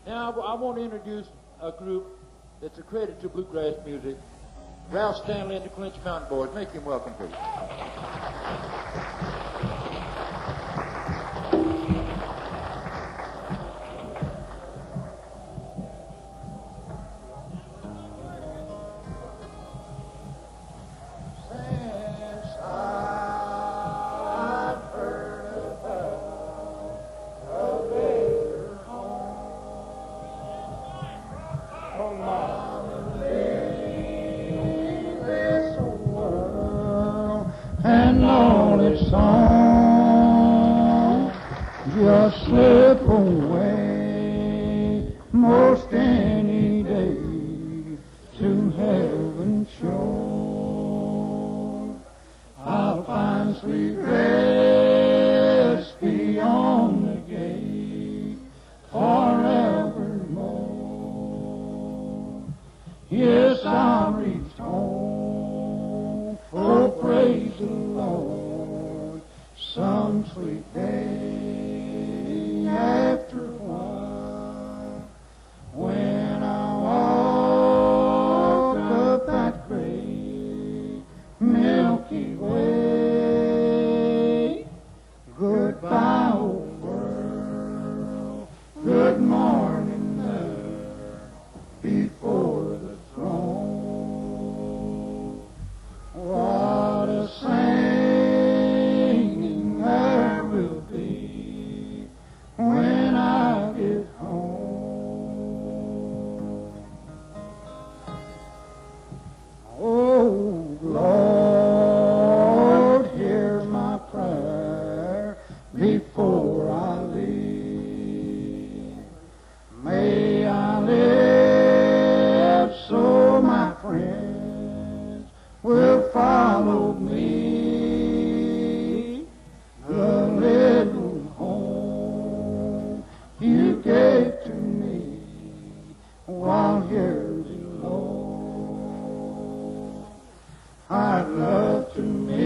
Now, I want to introduce a group that's a credit to bluegrass music. Ralph Stanley and the Clinch Mountain Boys. Make him welcome, please. Just slip away most any day to heaven's shore. I'll find sweet rest beyond the gate forevermore. Yes, I'll reach home, oh praise the Lord, some sweet day. After a while, when I walk up that great Milky Way, goodbye, old world, good morning there before the throne. What a singing there will be when I get home. Oh, Lord, hear my prayer before I leave. May I live so my friends will follow me. The little home you gave to me while here below. I'd love to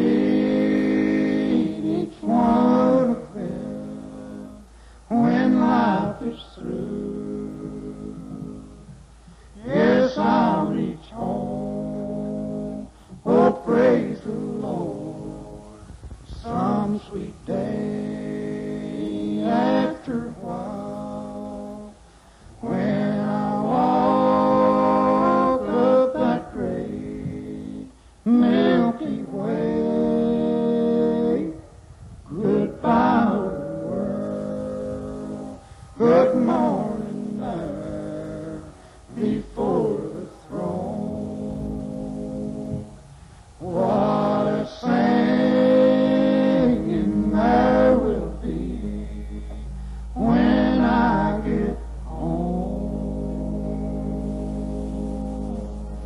meet each one of them when life is through. Yes, I'll reach home, oh praise the Lord, some sweet day after a while, when I walk up that great Milky Way. Goodbye, old world, good morning there before the throne. What a singing there will be when I get home.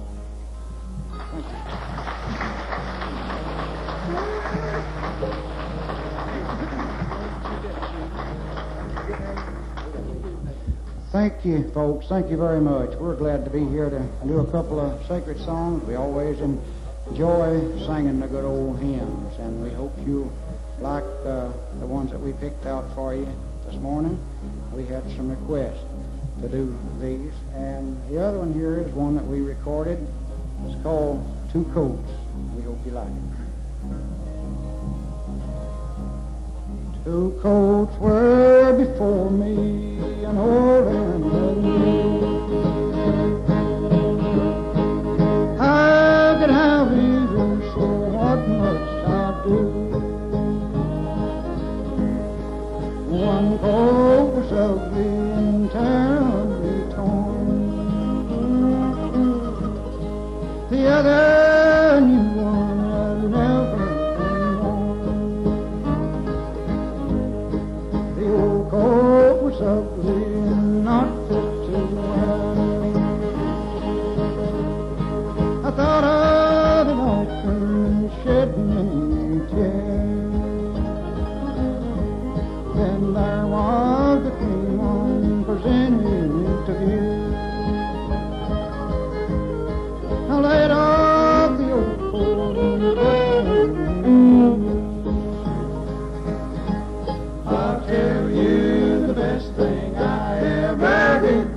Thank you, folks. Thank you very much. We're glad to be here to do a couple of sacred songs. We always enjoy singing the good old hymns, and we hope you like the ones that we picked out for you this morning. We had some requests to do these, and the other one here is one that we recorded. It's called Two Coats. We hope you like it. Two coats were before me, an old and a new. I could have either, so what must I do? One coat was ugly and terribly torn. The other new one had never been worn. The old coat was ugly and not fit to wear. I thought of it often and shed many tears. Then there was the clean one presented to view. I laid off the old coat and put on the new. I'll tell you the best thing I ever did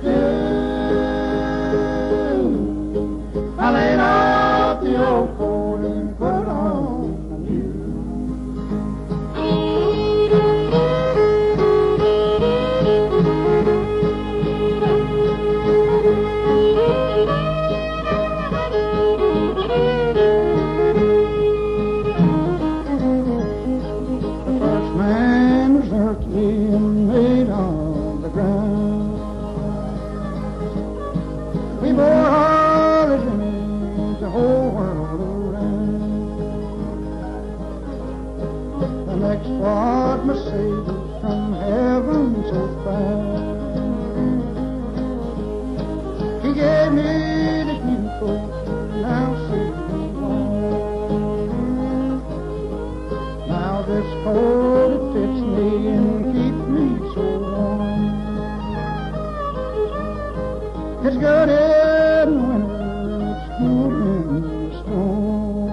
coat it fits me and keeps me so warm. It's good in winter, it's good in the storm.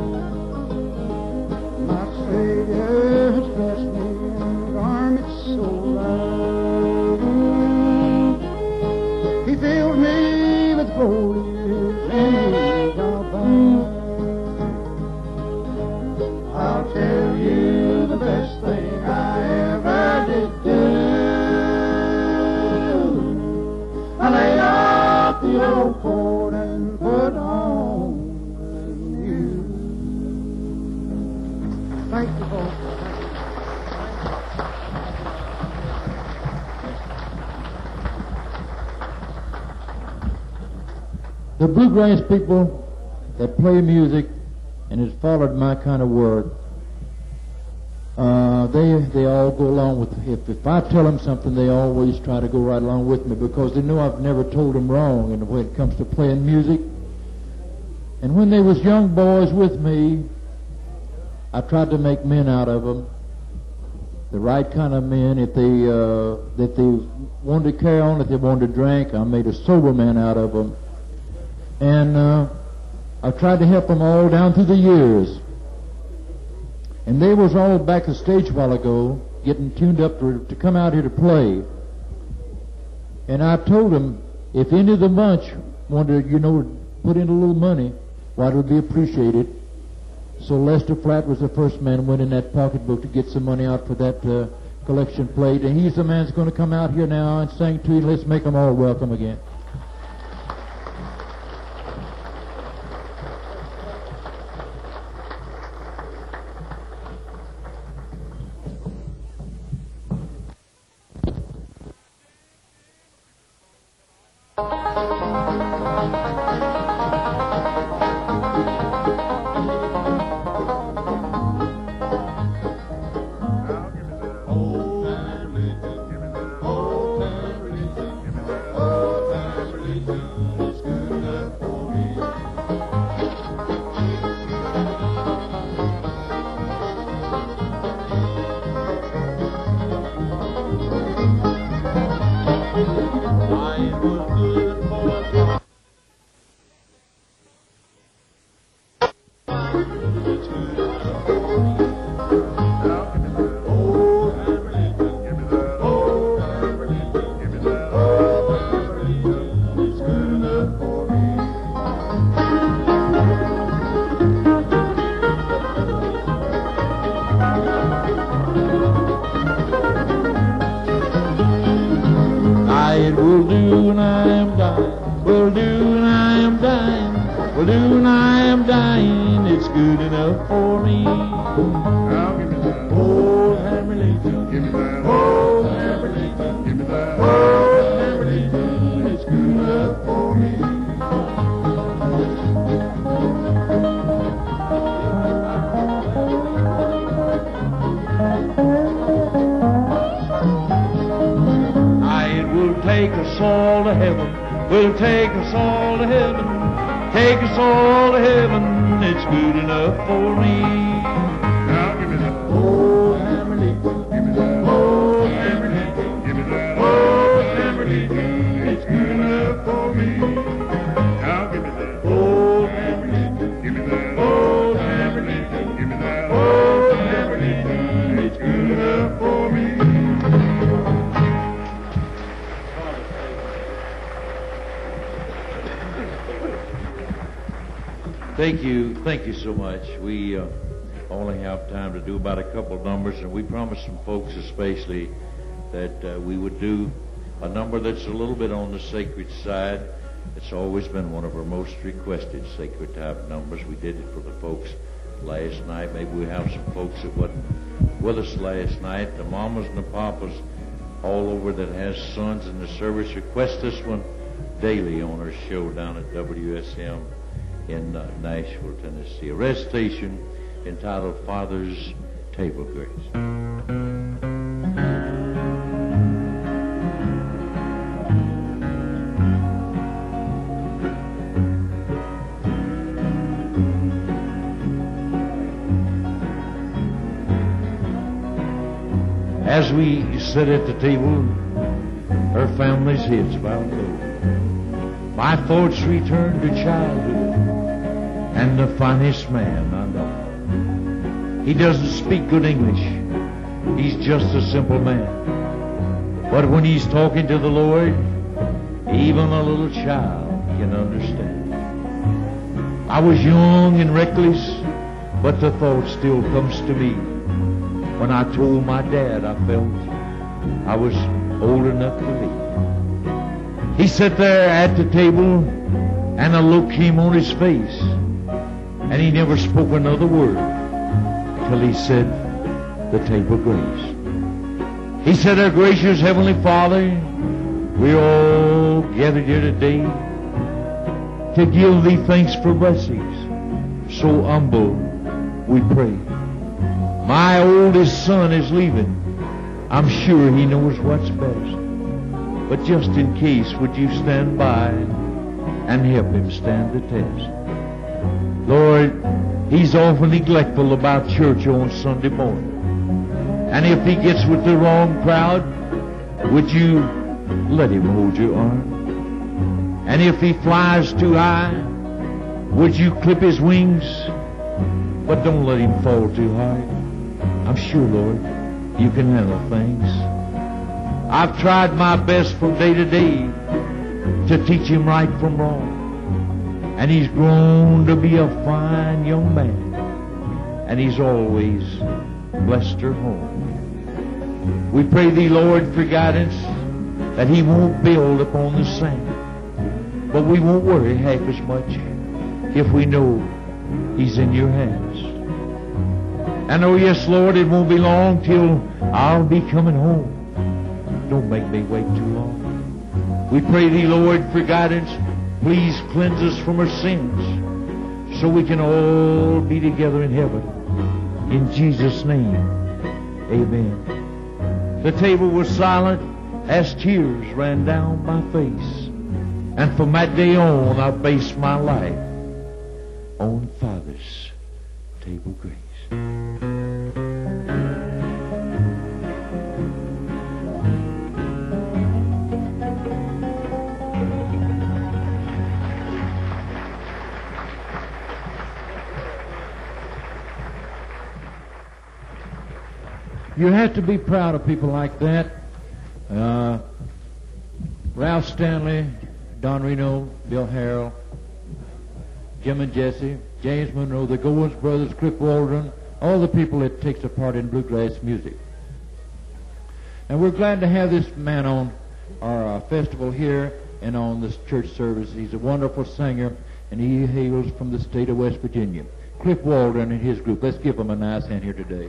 My Savior has blessed me in garments so light. He filled me with glory and eagle vine. I'll tell you the best thing I ever did do. I laid off the old coat and put on the new. Thank you, folks. The bluegrass people that play music and has followed my kind of work, they all go along with, if I tell them something, they always try to go right along with me because they know I've never told them wrong in when it comes to playing music. And when they was young boys with me, I tried to make men out of them, the right kind of men. If they wanted to carry on, if they wanted to drink, I made a sober man out of them. And I tried to help them all down through the years. And they was all back the stage a while ago, getting tuned up to come out here to play. And I told them, if any of the bunch wanted to, put in a little money, why, it would be appreciated. So Lester Flatt was the first man went in that pocketbook to get some money out for that collection plate. And he's the man that's going to come out here now and sing to you. Let's make them all welcome again. It will do when I am dying, will do when I am dying, will do when I am dying, it's good enough for me. Now give me that. Oh, Hammerly, Give me that. oh, Hammerly, Give me that. oh, Hammerly, it's good enough for me. Take us all to heaven, we'll take us all to heaven, take us all to heaven, it's good enough for me. Now give me that. Oh, Hammerly, Give me that. oh, Hammerly, Give me that. oh, Hammerly, It's good enough for me. Now give me that. oh, Hammerly, Give me that. oh, Hammerly, Give me that. oh, Hammerly, It's good enough for me. Thank you so much. We only have time to do about a couple of numbers, and we promised some folks especially that we would do a number that's a little bit on the sacred side. It's always been one of our most requested sacred type numbers. We did it for the folks last night. Maybe we have some folks that wasn't with us last night. The mamas and the papas all over that has sons in the service request this one daily on our show down at WSM in Nashville, Tennessee. A recitation entitled Father's Table Grace. as we sit at the table, her family's heads bowed low. My thoughts return to childhood and the finest man I know. He doesn't speak good English. He's just a simple man. But when he's talking to the Lord, even a little child can understand. I was young and reckless, but the thought still comes to me when I told my dad I felt I was old enough to leave. He sat there at the table, and a look came on his face, and he never spoke another word till he said the table grace. He said, "Our gracious Heavenly Father, we're all gathered here today to give Thee thanks for blessings. So humble we pray. My oldest son is leaving. I'm sure he knows what's best. But just in case, would you stand by and help him stand the test? Lord, he's awful neglectful about church on Sunday morning. And if he gets with the wrong crowd, would you let him hold your arm? And if he flies too high, would you clip his wings? But don't let him fall too hard. I'm sure, Lord, you can handle things. I've tried my best from day to day to teach him right from wrong. And he's grown to be a fine young man. And he's always blessed her home. We pray Thee, Lord, for guidance, that he won't build upon the sand. But we won't worry half as much if we know he's in your hands. And oh yes, Lord, it won't be long till I'll be coming home. Don't make me wait too long. We pray Thee, Lord, for guidance. Please cleanse us from our sins so we can all be together in heaven. In Jesus' name, amen. The table was silent as tears ran down my face. And from that day on, I based my life on Father's table grace. You have to be proud of people like that. Ralph Stanley, Don Reno, Bill Harrell, Jim and Jesse, James Monroe, the Goins brothers, Cliff Waldron, all the people that takes a part in bluegrass music. And we're glad to have this man on our festival here and on this church service. He's a wonderful singer, and he hails from the state of West Virginia. Cliff Waldron and his group. Let's give him a nice hand here today.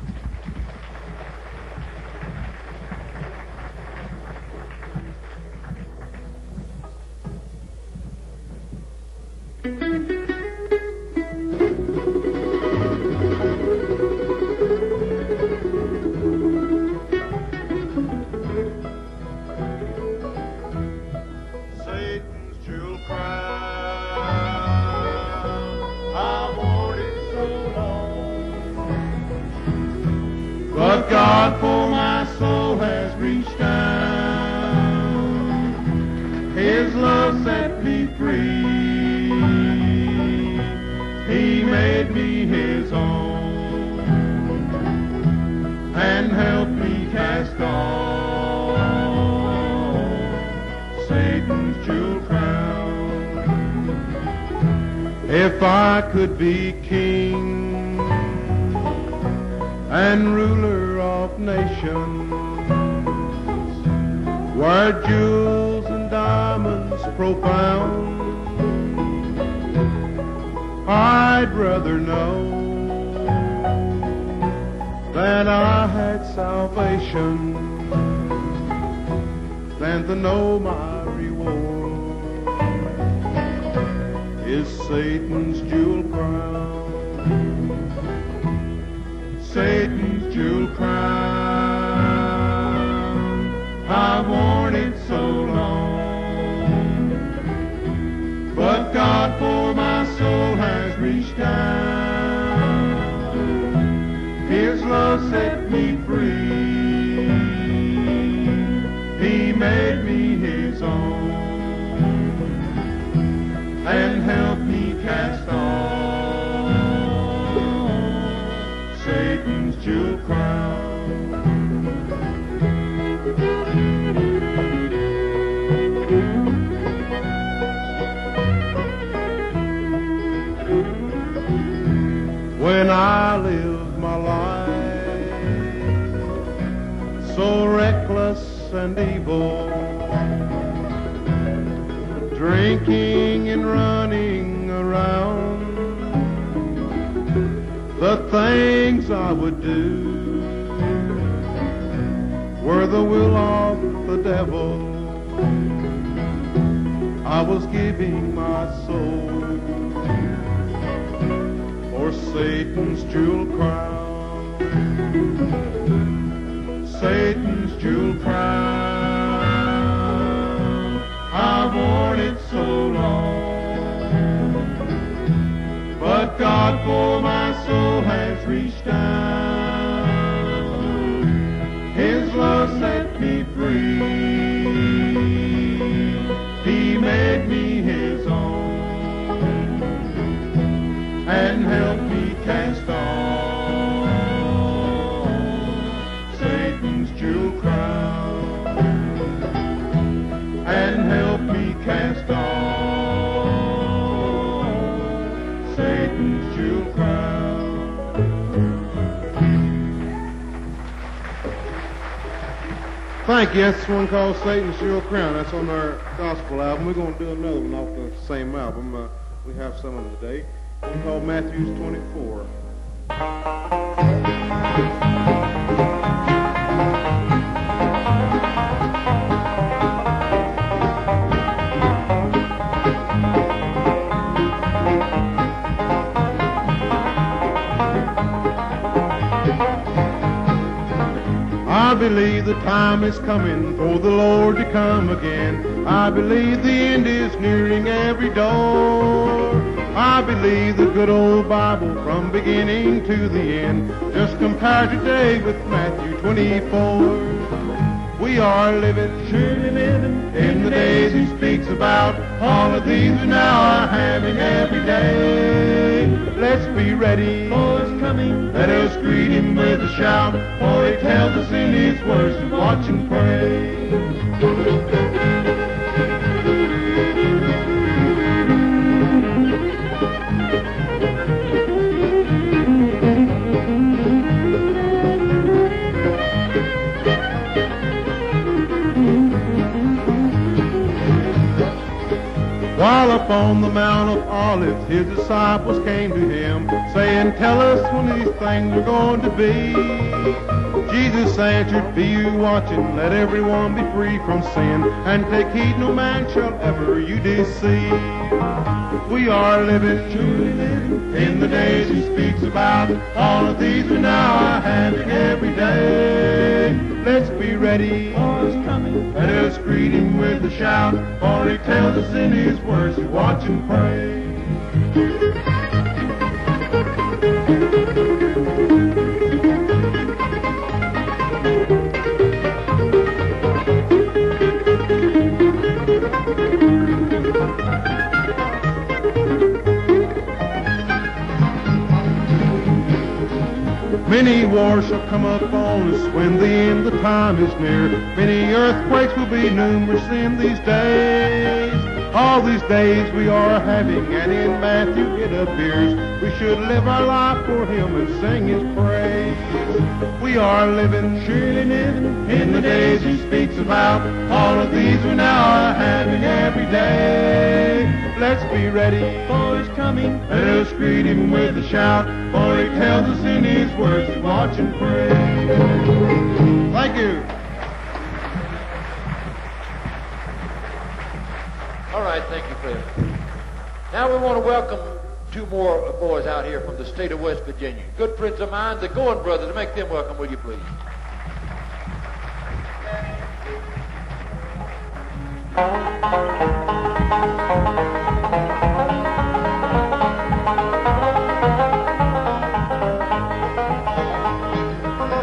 If I could be king and ruler of nations, where jewels and diamonds profound, I'd rather know that I had salvation than to know my reward is Satan's jewel crown. Satan's jewel crown, I've worn it so long, but God for my soul has reached down. His love set me free. strong and help me cast off Satan's jewel crown. When I live my life so reckless and evil, drinking and running around, the things I would do were the will of the devil. I was giving my soul for Satan's jewel crown. Satan's jewel crown, I've worn it so long, but God for my soul has reached down. His love set me free. He made me His own and helped me cast off Satan's jewel crown, and helped me cast off Satan's jewel crown. Thank you. That's one called Satan's Jewel Crown. That's on our gospel album. We're going to do another one off the same album. We have some of them today. It's called Matthews 24. I believe the time is coming for the Lord to come again. I believe the end is nearing every door. I believe the good old Bible from beginning to the end. Just compare today with Matthew 24. We are living, surely living, in the days He speaks about. All of these we now are having every day. Let's be ready for His coming. Let us greet Him with a shout, for He tells us in His words to watch and pray. While upon the Mount of Olives His disciples came to Him, saying, tell us when these things are going to be. Jesus answered, be you watching, let everyone be free from sin, and take heed no man shall ever you deceive. We are living, truly living, in the days He speaks about. All of these we now are having every day. Let's be ready for His coming. Let us greet Him with a shout, for He tells us in His words to watch and pray. Many wars shall come upon us when the end of time is near. Many earthquakes will be numerous in these days. All these days we are having, and in Matthew it appears, we should live our life for Him and sing His praise. We are living, surely living, in the days He speaks about. All of these we now are having every day. Let's be ready for His coming. Let us greet Him with a shout, for He tells us in His words to watch and pray. Thank you. All right, thank you, Fred. Now we want to welcome two more boys out here from the state of West Virginia. Good friends of mine, the Goin' Brothers. Make them welcome, will you please?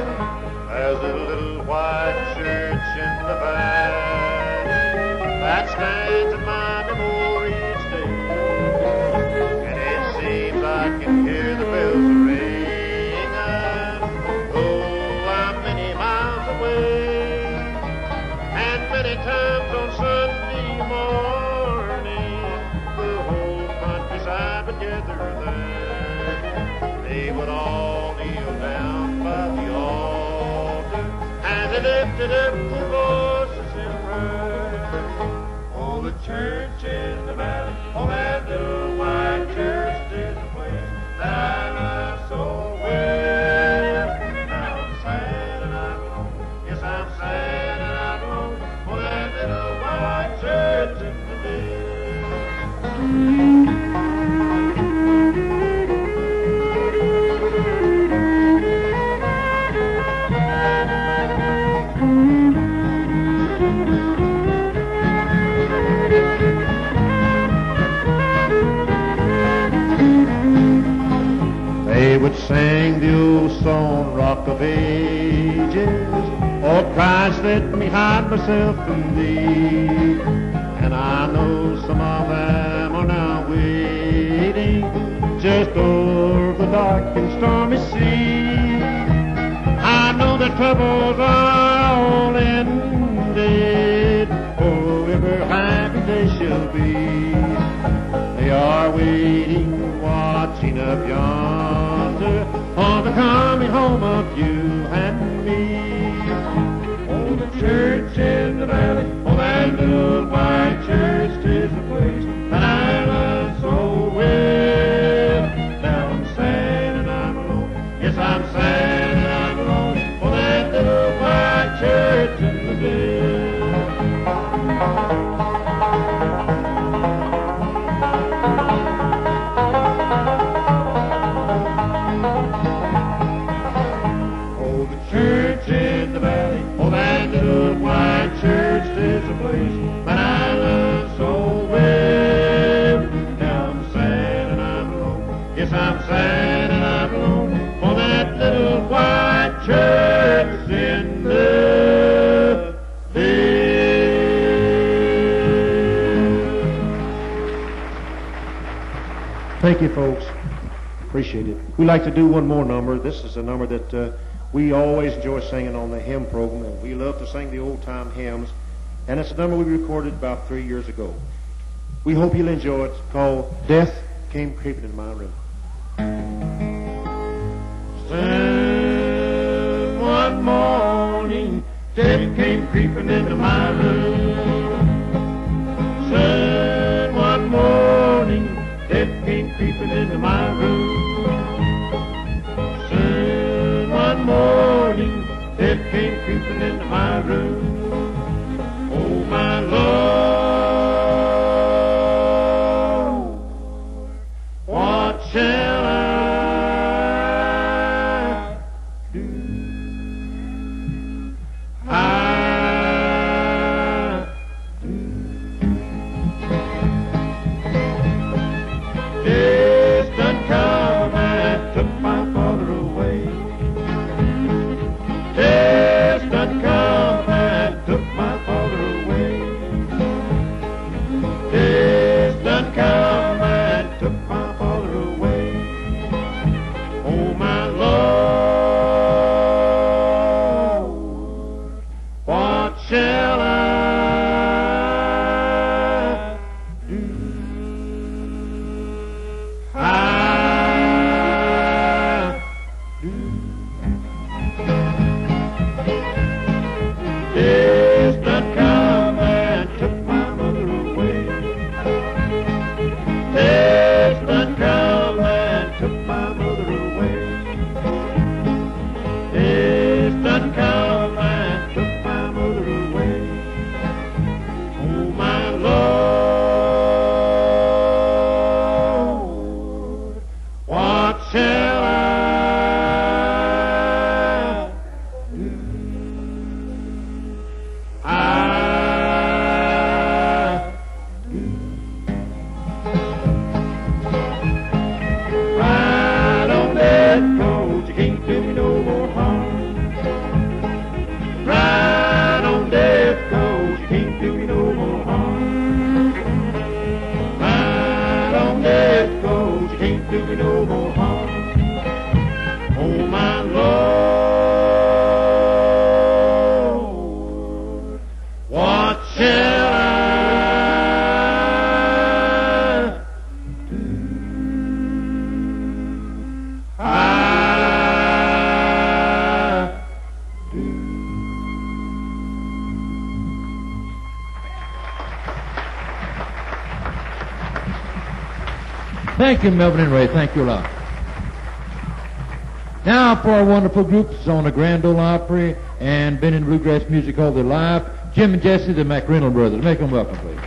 There's a little white church in the valley that's stands in my memory each day. And it seems I can hear the bells ring, though I'm many miles away. And many times on Sunday morning, the whole countryside would gather there. They would all kneel down by the altar, and they lifted up their voices in prayer. Oh, the church in the valley, oh, that little white church is the place that I love so well. Now I'm sad and I'm alone, yes, I'm sad and I'm alone, for that little white church in the valley. They would sing the old song, Rock of Ages, oh, Christ, let me hide myself in Thee. And I know some of them are now waiting just over the dark and stormy sea. I know the troubles are all ended, oh, ever happy they shall be. They are waiting, watching up yonder on the coming home of you and me. Oh, the church in the valley, oh, that little white church is the place that I love so well. Now I'm sad and I'm alone, yes, I'm sad and I'm alone, for that little white church in the valley. I'm sad and I'm alone, for that little white church in the field. Thank you, folks. Appreciate it. We'd like to do one more number. This is a number that we always enjoy singing on the hymn program, and we love to sing the old-time hymns. And it's a number we recorded about 3 years ago. We hope you'll enjoy it. It's called Death Came Creeping in My Room. One morning, death came creeping into my room. One morning, death came creeping into my room. One morning, death came creeping into my room. Oh, my Lord, what shall I do? I do. Death done come and took my father away. Death done come and Thank you, Melvin and Ray. Thank you a lot. Now for our wonderful groups on the Grand Ole Opry and been in bluegrass music all their life, Jim and Jesse, the McReynolds brothers. Make them welcome, please.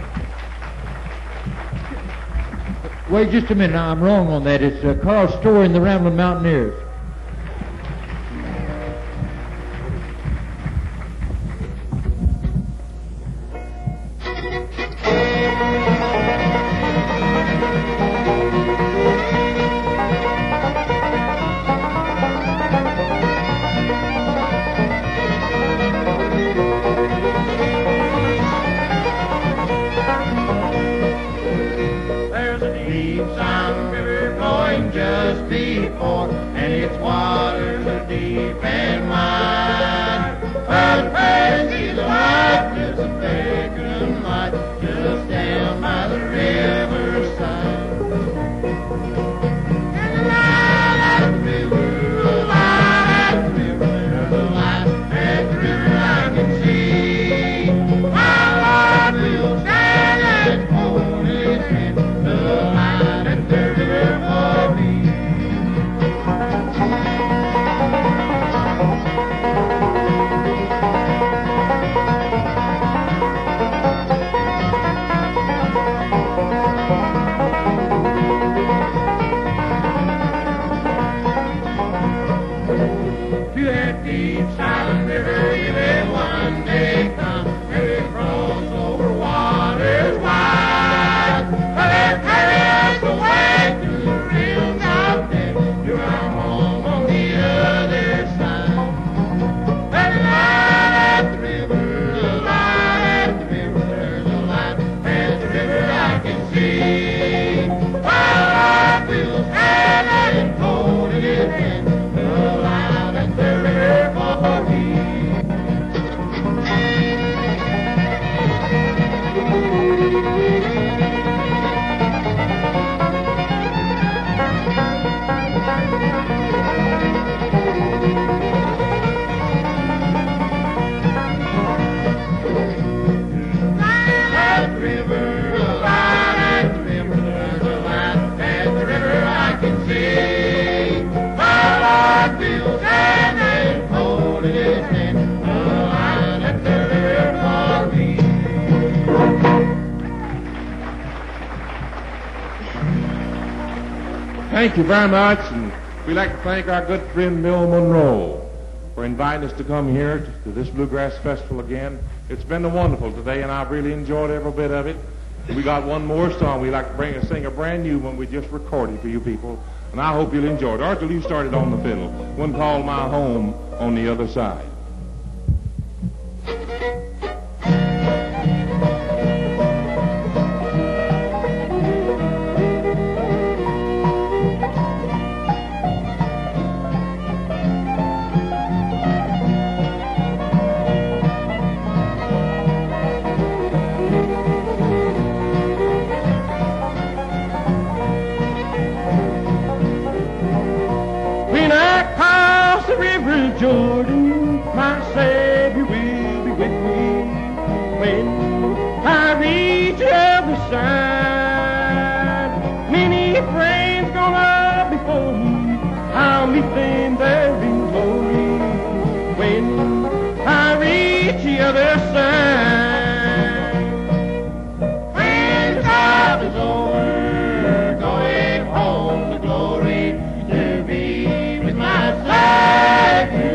Wait just a minute. Now, I'm wrong on that. It's Carl Story and the Ramblin' Mountaineers. Thank you very much, and we'd like to thank our good friend Bill Monroe for inviting us to come here to this Bluegrass Festival again. It's been wonderful today, and I've really enjoyed every bit of it. And we got one more song we'd like to bring and sing, a brand new one we just recorded for you people, and I hope you'll enjoy it. Arthur, you started on the fiddle, one called My Home on the Other Side. Jordan, my Savior will be with me when I reach the other side. Many friends gone up before me, I'll meet them there in glory when I reach the other side. When the time is over, going home to glory to be with my Savior.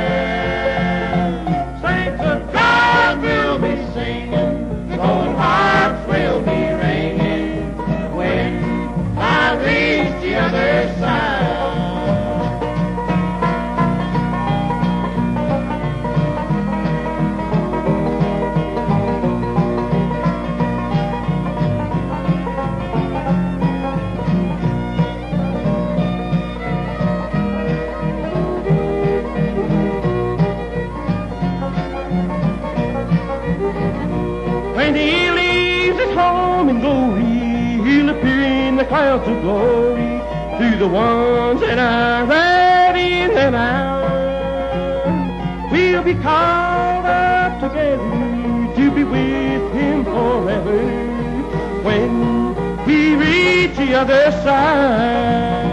When he leaves his home in glory, he'll appear in the clouds of glory to the ones that are ready in that hour. We'll be called up together to be with him forever when he reaches the other side.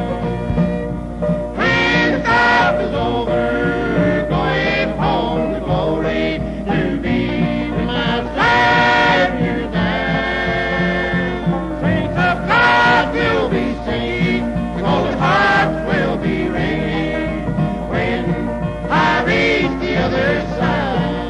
When the fight is over, going home to glory to be with my Savior there. Saints of God will be singing, all the hearts will be ringing when I reach the other side.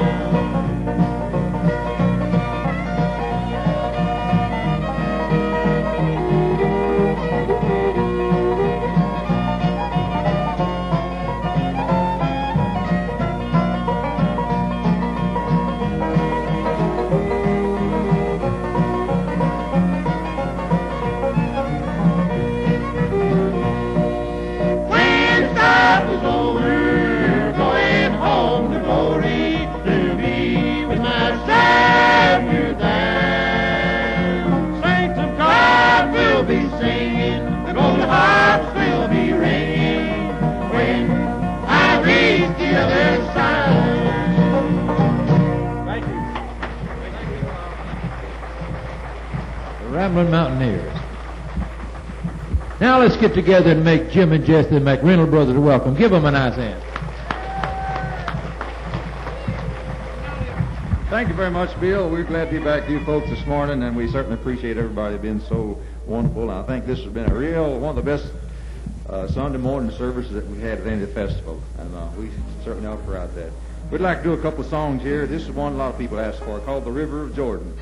Ramblin' Mountaineers. Now let's get together and make Jim and Jesse and McReynolds brothers welcome. Give them a nice hand. Thank you very much, Bill. We're glad to be back to you folks this morning, and we certainly appreciate everybody being so wonderful. And I think this has been one of the best Sunday morning services that we had at any of the festival, and we certainly are proud of that. We'd like to do a couple of songs here. This is one a lot of people ask for, called The River of Jordan.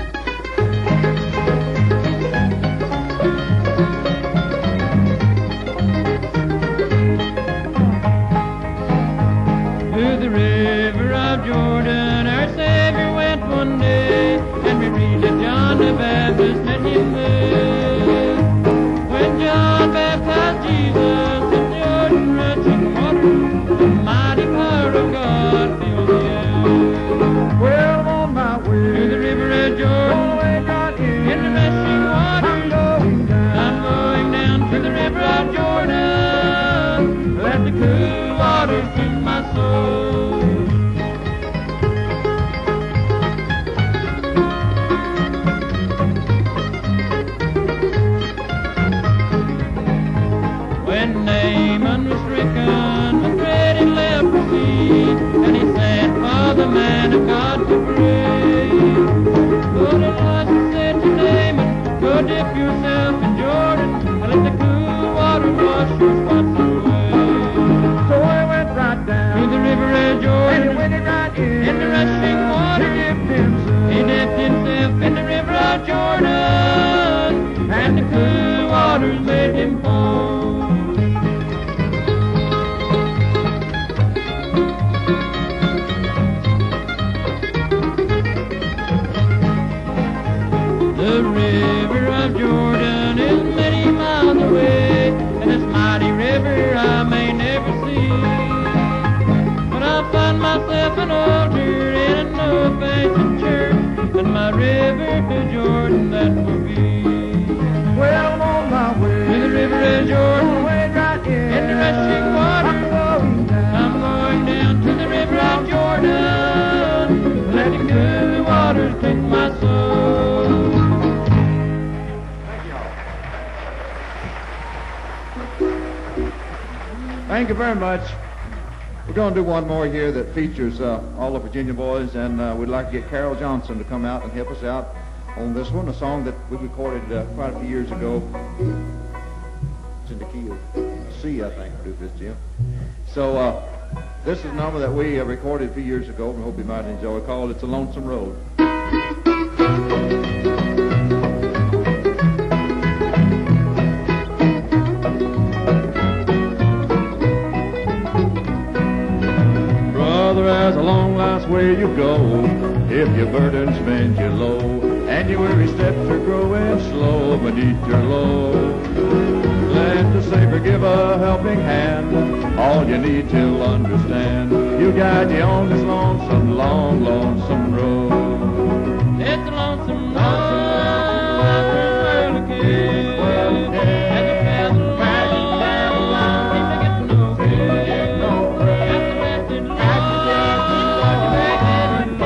To the river of Jordan our Savior went one day, and we read that John the Baptist met him there. When John baptized Jesus in Jordan rushing water, the mighty power of God filled the air. Well, I'm on my way To the river of Jordan, right in in the rushing water, I'm going down to the river of Jordan. Let the cool waters soothe my soul. When Naaman was stricken with dreaded leprosy, and he sent for the man of God to pray. But Elijah said to Naaman, go dip yourself in Jordan, and let the cool water wash your spots away. So I went right down To the river of Jordan, and he went right in the rushing water, He dipped himself. he dipped himself in the river of Jordan, and the cool waters made him whole. The river of Jordan is many miles away, and this mighty river I may never see. But I'll find myself an altar in an old-fashioned church, and my river to Jordan that will be. Well, I'm on my way To the river of Jordan, right in the rushing water, I'm going down to the river of Jordan. Let the cool waters take my soul. Thank you very much. We're going to do one more here that features all the Virginia boys, and we'd like to get Carol Johnson to come out and help us out on this one, a song that we recorded quite a few years ago. It's in the key of C, I think, to do this, Jim. So this is a number that we recorded a few years ago, and we hope you might enjoy, called It's a Lonesome Road. Brother, as a long life's way you go, if your burdens bend you low, and your weary steps are growing slow beneath your load, let the Savior give a helping hand. All you need to understand, He'll guide you on this lonesome, long, lonesome road. It's a lonesome road after a kid. As you travel along, seem to get nowhere. Got the blessed Lord, you make heaven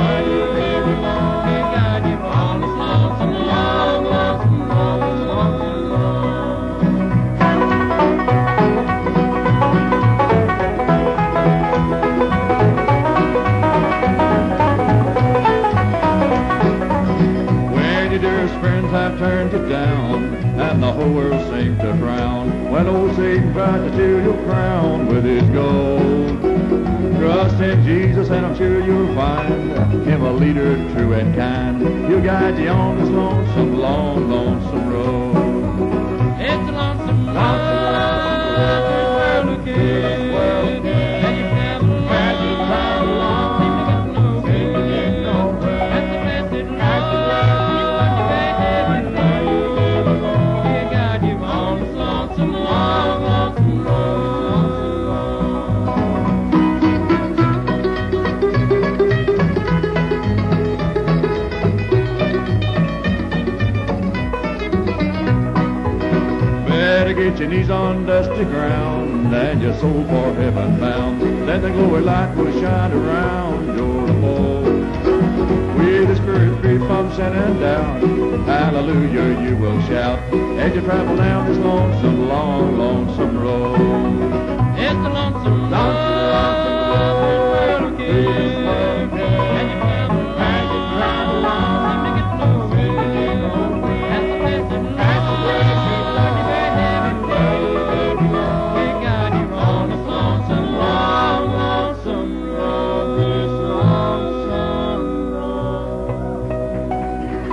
He'll guide you on this lonesome, long, lonesome road. friends have turned you down, and the whole world seems to frown when old Satan tried to steal your crown with his gold. Trust in Jesus, and I'm sure you'll find him a leader true and kind. He'll guide you on this lonesome, long, lonesome road. It's a lonesome road, this world of kids. And you travel along, seem to get nowhere. That's the blessed road, you may heaven road. He'll guide you on this lonesome, long, lonesome road. Get your knees on dusty ground and your soul for heaven bound. Then the glory light will shine around your abode. With the spirit free from sin and doubt, hallelujah you will shout as you travel down this lonesome, long, lonesome road. It's a lonesome road, world of kids. And you travel along, seem to get nowhere. That's the blessed road, you may heaven road. He guide you on this lonesome, long, lonesome road. This lonesome road.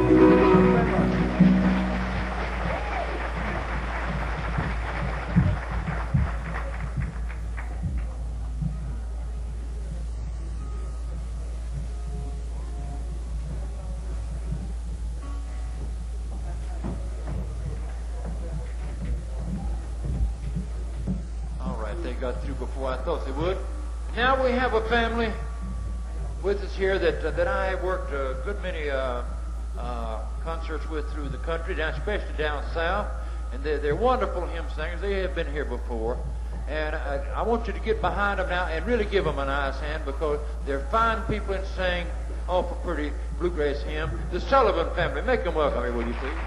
All right, they got through before I thought they would. Now we have a family with us here that I worked a good many concerts with through the country, especially down south. And they're wonderful hymn singers. They have been here before. And I want you to get behind them now and really give them a nice hand, because they're fine people and sing awful pretty bluegrass hymn. The Sullivan family. Make them welcome here, will you please?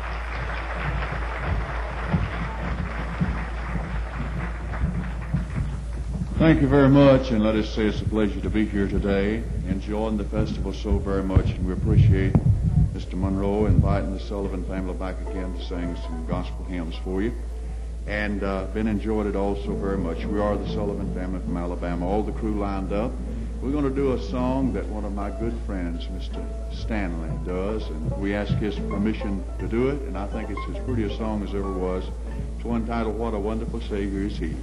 Thank you very much, and let us say it's a pleasure to be here today, enjoying the festival so very much, and we appreciate Mr. Monroe inviting the Sullivan family back again to sing some gospel hymns for you, and been enjoyed it also very much. We are the Sullivan family from Alabama, all the crew lined up. We're going to do a song that one of my good friends, Mr. Stanley, does, and we ask his permission to do it, and I think it's as pretty a song as ever was. It's one entitled, What a Wonderful Savior Is He.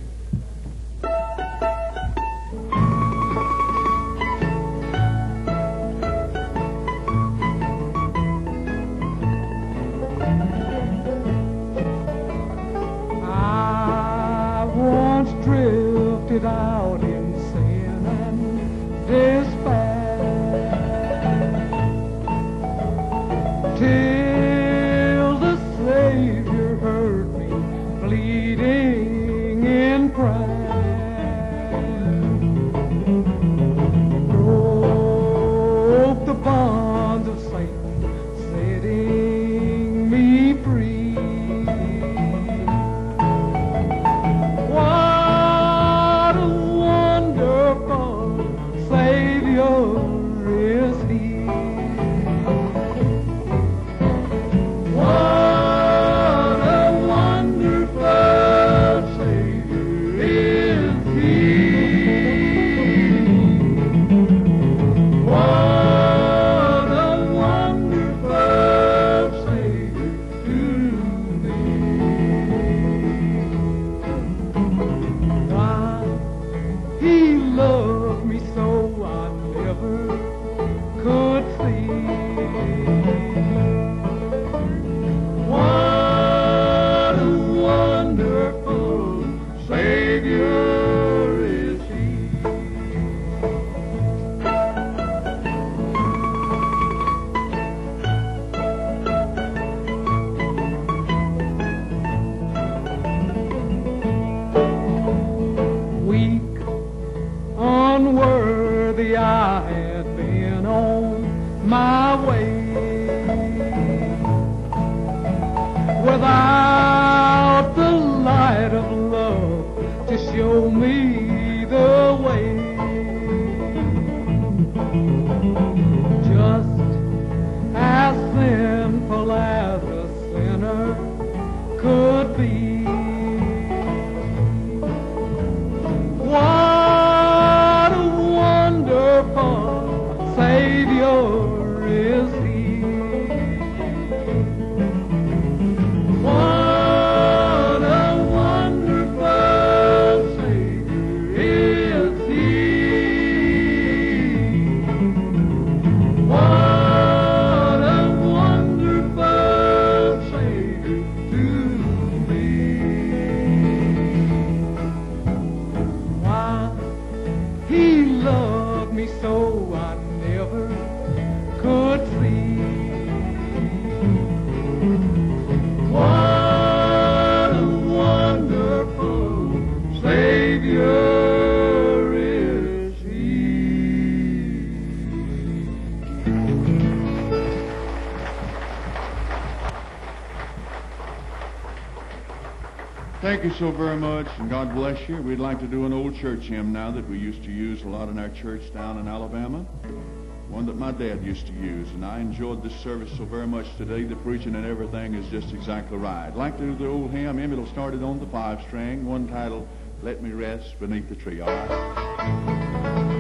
I once drifted out in sin and despair, till the Savior heard me pleading in prayer, broke the bonds of Satan, setting me free. What a wonderful Savior is He. What a wonderful Savior is He. What a wonderful Savior to me. Why, He loved me so I never could see. What a wonderful Savior is He. Weak, unworthy I had been on my way, without the light of love to show me the way. Just as sinful as sinner could be. What a wonderful Savior is He. What a wonderful Savior is He. What a wonderful Savior to me. Why, He loved me so I never could see. What a wonderful Savior is He. Thank you so very much, and God bless you. We'd like to do an old church hymn now that we used to use a lot in our church down in Alabama, one that my dad used to use, and I enjoyed this service so very much today. The preaching and everything is just exactly right. I'd like to do the old hymn. Emily will start it on the 5-string, one titled, Let Me Rest Beneath the Tree, all right?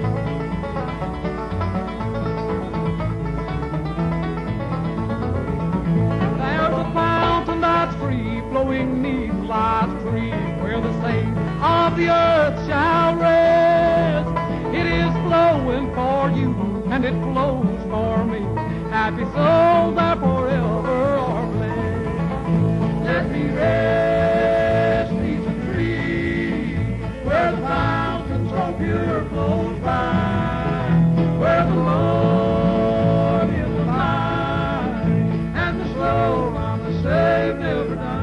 There's a fountain that's free, flowing neath life's tree, where the saints of the earth shall rest. It is flowing for you, and it flows for me. Happy souls that forever are blessed. Let me rest beneath the tree, where the fountain so pure flows by, where the Lord is alive, and the soul of the saved never dies.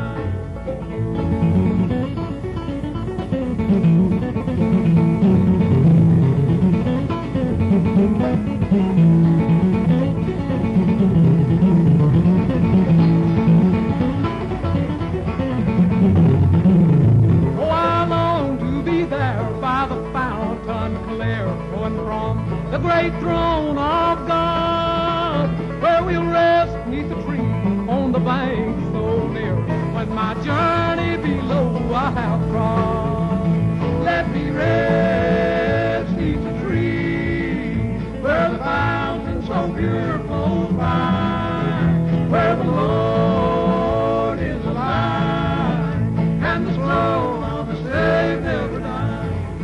Oh, I long to be there by the fountain clear, flowing from the great throne of God, where we'll rest beneath the tree on the bank so near, when my journey below I have trod. Let me rest beneath the tree, where the fountain so pure flows by, where the Lord is alive, and the soul of the saved never dies.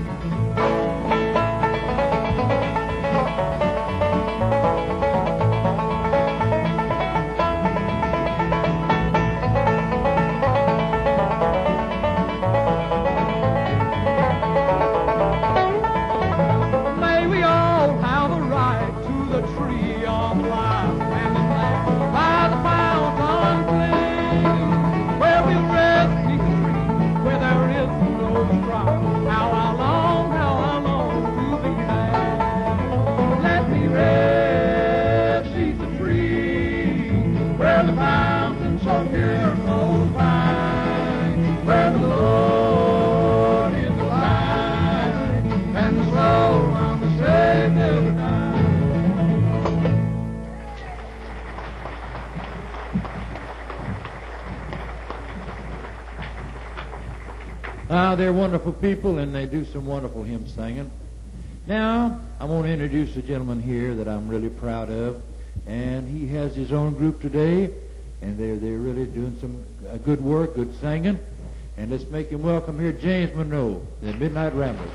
May we all have a right to the tree of life, and there by the fountain flame, where we'll rest beneath the tree, where there is no strife. How I long to be there. Let me rest beneath the tree, where the fountain so pure flows by, where the Lord is alive, and the soul of the saved never dies. They're wonderful people, and they do some wonderful hymn singing. Now, I want to introduce a gentleman here that I'm really proud of, and he has his own group today, and they're really doing some good work, good singing. And let's make him welcome here, James Monroe, the Midnight Ramblers.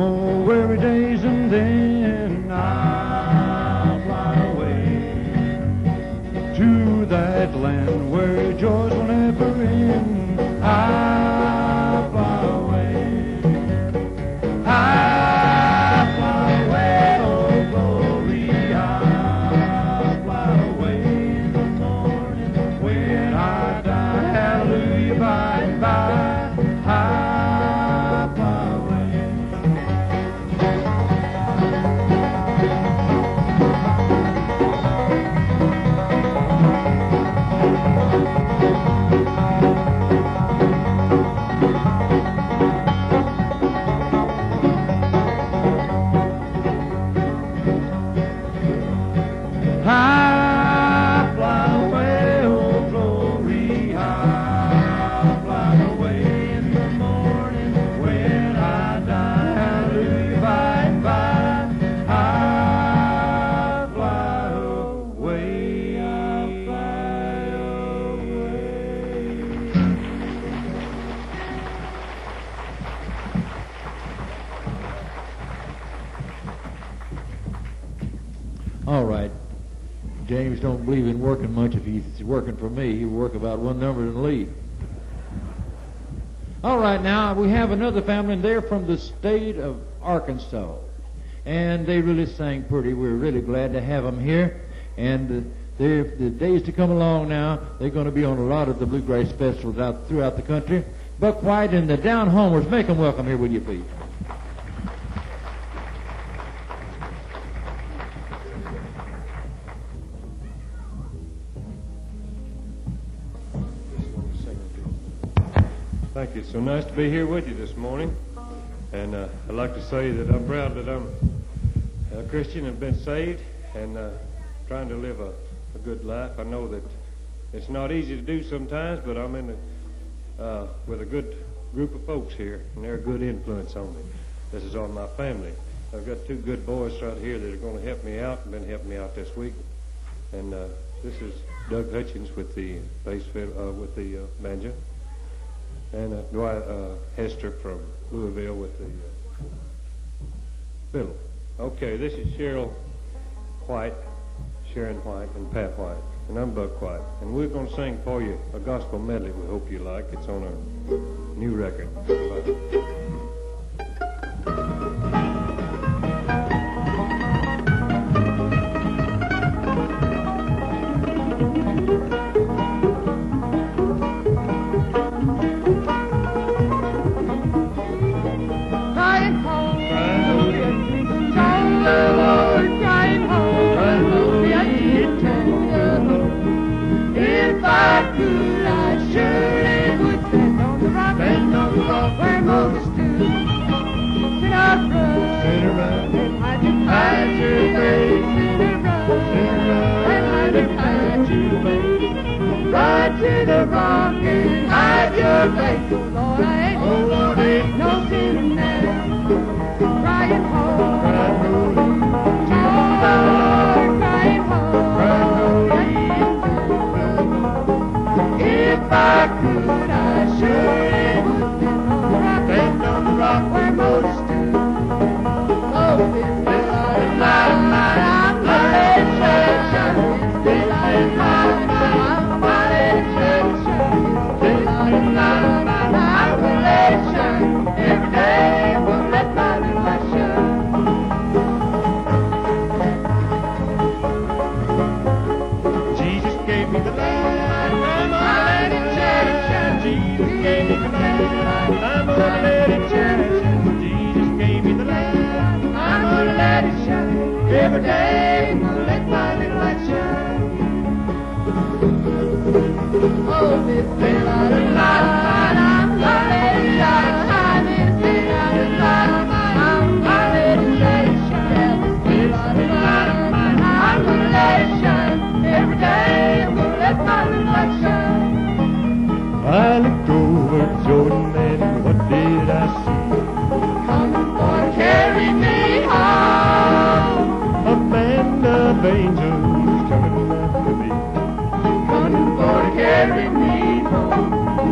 more weary days, and then I'll fly away to that land where joys will never end. I'll fly away. I'll fly away, oh glory. I'll fly away in the morning when I die. Hallelujah, by and by. I'll fly away. I'll fly away, oh glory. I'll fly away in the morning when I die. Hallelujah, by and by. I'll fly away. I'll fly All right. James don't believe in working much. If he's working for me, he'll work about one number and leave. All right, now we have another family, and they're from the state of Arkansas. And they really sang pretty. We're really glad to have them here. And the days to come along now, they're going to be on a lot of the bluegrass festivals out throughout the country. Buck White and the Down Homers, make them welcome here, will you please? Thank you. It's so nice to be here with you this morning. And I'd like to say that I'm proud that I'm a Christian and been saved and trying to live a good life. I know that it's not easy to do sometimes, but I'm in with a good group of folks here, and they're a good influence on me. This is on my family. I've got two good boys right here that are going to help me out and been helping me out this week. And this is Doug Hutchins with the bass with the banjo. And Dwight Hester from Louisville with the fiddle. Okay, this is Sharon White, and Pat White, and I'm Buck White. And we're going to sing for you a gospel medley we hope you like. It's on our new record. Ride to the rock and hide your face. Oh Lord, I ain't no sinner now. Crying home, crying home. If I could, I surely would stand on the rock where Moses stood. Oh, this daylight, I'm letting shine. This daylight, every day will let my little light shine. Oh, this daylight of light, I'm letting it shine. This daylight of light, I'm letting it shine. This daylight of light, I'm gonna let it shine. Every day will let my little light shine. I looked over Jordan and what did I see? Coming for to carry me home. A band of angels coming after me. Coming for to carry me home.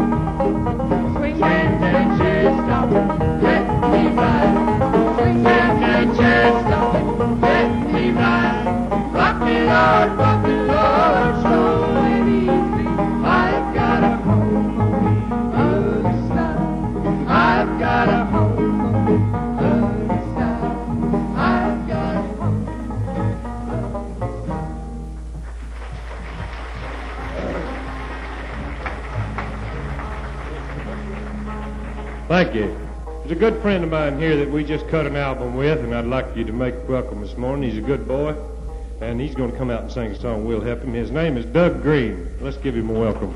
Thank you. There's a good friend of mine here that we just cut an album with, and I'd like you to make welcome this morning. He's a good boy, and he's going to come out and sing a song. We'll help him. His name is Doug Green. Let's give him a welcome.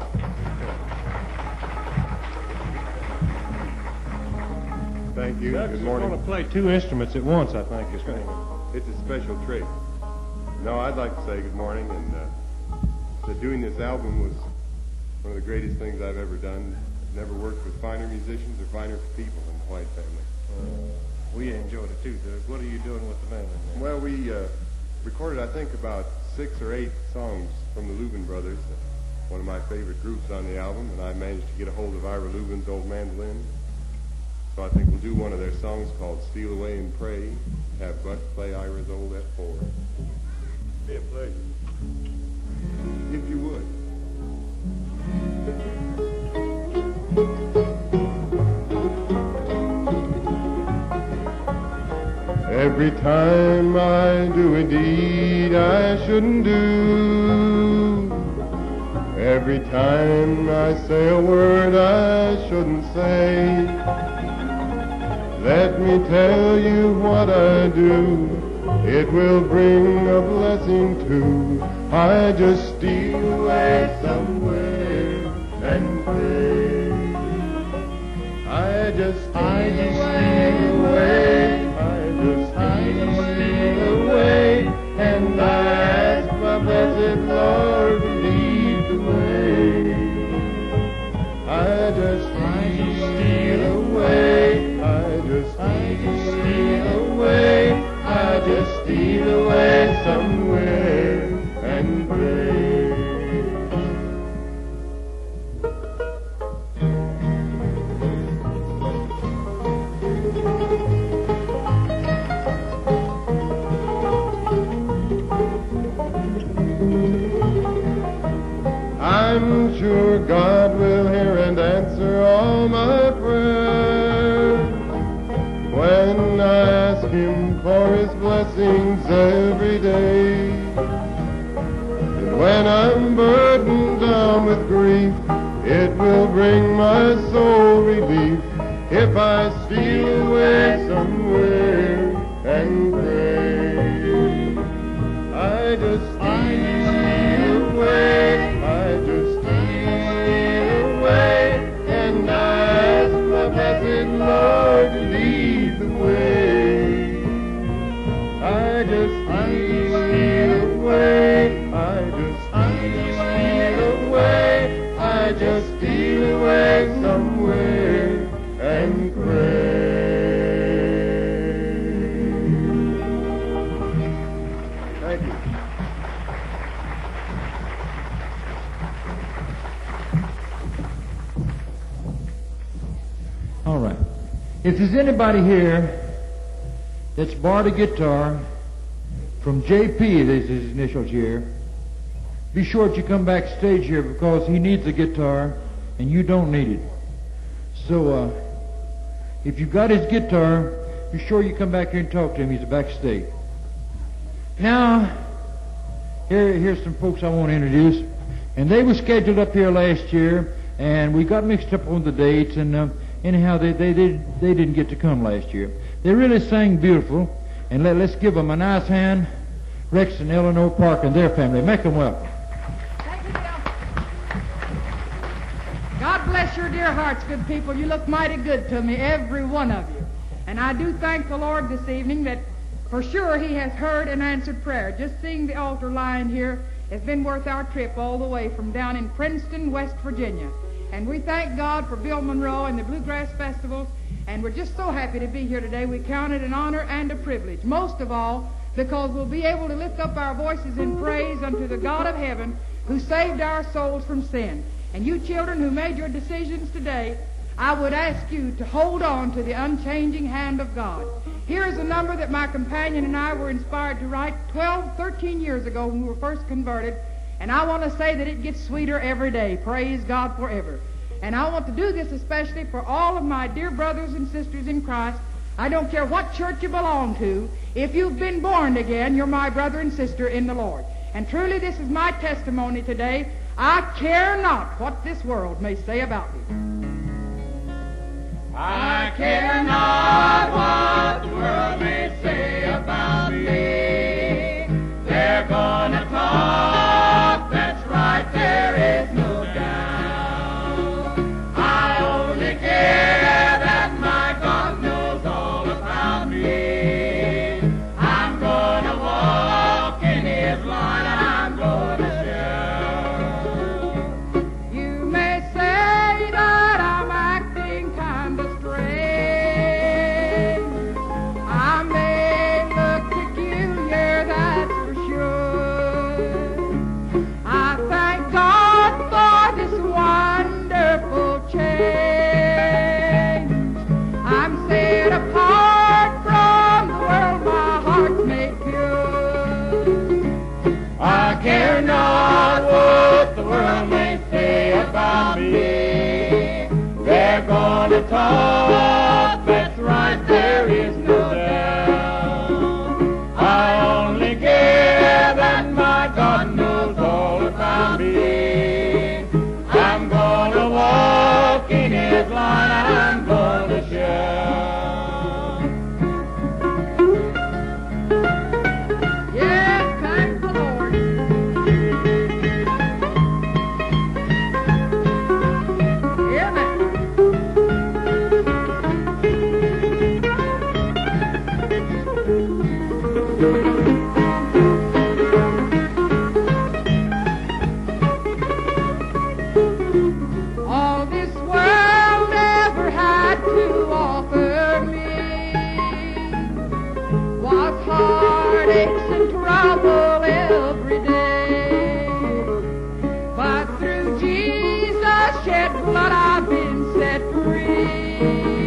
Thank you. Doug's Good morning. going to play two instruments at once, I think, this morning. It's a special treat. No, I'd like to say good morning, and that doing this album was one of the greatest things I've ever done. I've never worked with finer musicians or finer people than the White family. We enjoyed it too, Doug. What are you doing with the family now? Well, we recorded, I think, about 6 or 8 songs from the Lubin Brothers, one of my favorite groups on the album, and I managed to get a hold of Ira Lubin's old mandolin. So I think we'll do one of their songs called Steal Away and Pray, have Buck play Ira's old F4. Be a pleasure. If you would. Every time I do a deed I shouldn't do, every time I say a word I shouldn't say, let me tell you what I do, it will bring a blessing too. I just steal away somewhere and pray. I just steal away. And I ask my blessed Lord to lead the way. I just steal away. I just steal away. I just steal away somewhere and pray. I'm sure God will hear and answer all my prayers when I ask Him for His blessings every day. And when I'm burdened down with grief, it will bring my soul relief if I steal away somewhere and pray. I just steal away. And I ask my blessed Lord to lead the way. I just steal away. I just steal away. I just steal away somewhere and pray. Thank you. All right. If there's anybody here that's borrowed a guitar from J.P., that's his initials here, be sure that you come backstage here because he needs a guitar and you don't need it. So if you've got his guitar, be sure you come back here and talk to him. He's backstage. Now, here's some folks I want to introduce. And they were scheduled up here last year, and we got mixed up on the dates, and anyhow, they didn't get to come last year. They really sang beautiful, and let's give them a nice hand. Rex and Eleanor Park and their family. Make them welcome. Thank you, Bill. God bless your dear hearts, good people. You look mighty good to me, every one of you. And I do thank the Lord this evening that for sure He has heard and answered prayer. Just seeing the altar lying here has been worth our trip all the way from down in Princeton, West Virginia. And we thank God for Bill Monroe and the Bluegrass Festivals, and we're just so happy to be here today. We count it an honor and a privilege, most of all because we'll be able to lift up our voices in praise unto the God of heaven who saved our souls from sin. And you children who made your decisions today, I would ask you to hold on to the unchanging hand of God. Here is a number that my companion and I were inspired to write 13 years ago when we were first converted, and I want to say that it gets sweeter every day. Praise God forever. And I want to do this especially for all of my dear brothers and sisters in Christ. I don't care what church you belong to. If you've been born again, you're my brother and sister in the Lord. And truly this is my testimony today. I care not what this world may say about me. I care not what the world may say about me. They're gonna talk, that's right, there is no doubt. I only care that my God knows all about me. I'm gonna walk in His light and I'm gonna shout. You may say that I'm acting kind of strange. I may look peculiar, that's for sure. I thank God for this wonderful change. I'm set apart from the world, my heart's made pure. I care not what the world may say about me. They're gonna talk, that's right, there is no doubt. I only care that my God knows all about me. I'm gonna walk in His light, I'm gonna shout. Yes, thank the Lord. Amen. All this world ever had to offer me was heartaches and trouble every day. But through Jesus' shed blood I've been set free.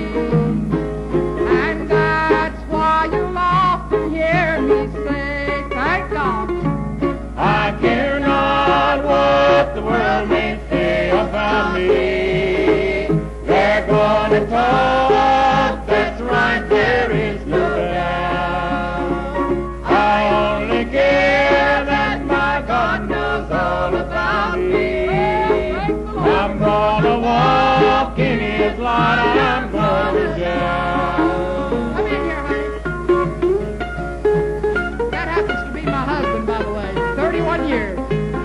And that's why you'll often hear me say, thank God. I care not what the world may say about me. They're gonna talk, that's right, there is no doubt. I only care that my God knows all about me. I'm gonna walk in His light, I'm gonna shout. Come in here, honey. That happens to be my husband, by the way. 31 years.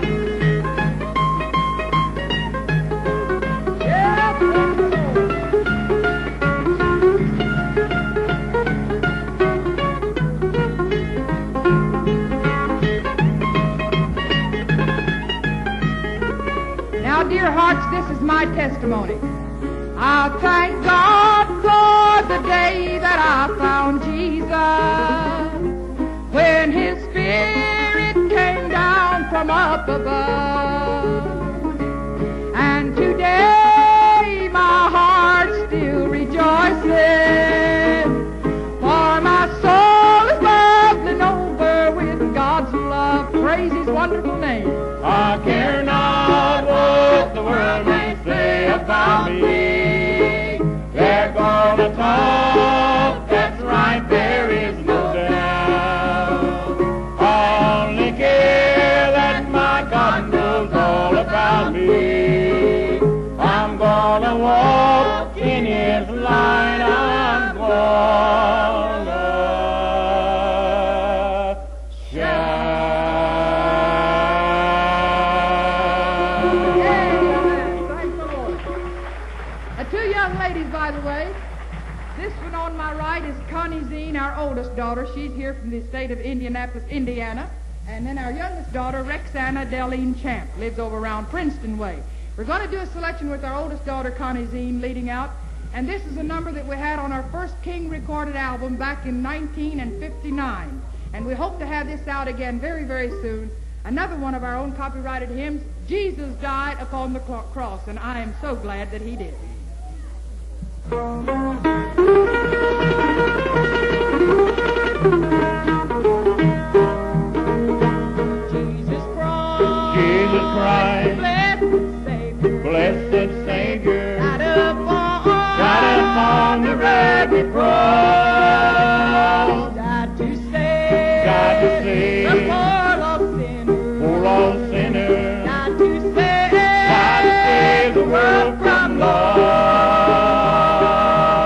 Yeah, praise the Lord. Now, dear hearts, this is my testimony. I thank God for the day that I found Jesus, when His Spirit came down from up above. And today my heart still rejoices, for my soul is bubbling over with God's love. Praise His wonderful name. I care not what the world may say about me. They're gonna talk, that's right, there is no doubt. I only care that my God knows all about me. I'm gonna walk in His light, I'm gonna shout. Thank the Lord. Two young ladies, by the way. This one on my right is Connie Zine, our oldest daughter. She's here from the state of Indianapolis, Indiana. And then our youngest daughter, Rexana Deline Champ, lives over around Princeton way. We're going to do a selection with our oldest daughter, Connie Zine, leading out. And this is a number that we had on our first King recorded album back in 1959. And we hope to have this out again very, very soon. Another one of our own copyrighted hymns, Jesus Died Upon the Cross, and I am so glad that He did. Jesus Christ, blessed Savior, died upon the rugged cross, died to save the poor lost sinner, died to save the world from loss.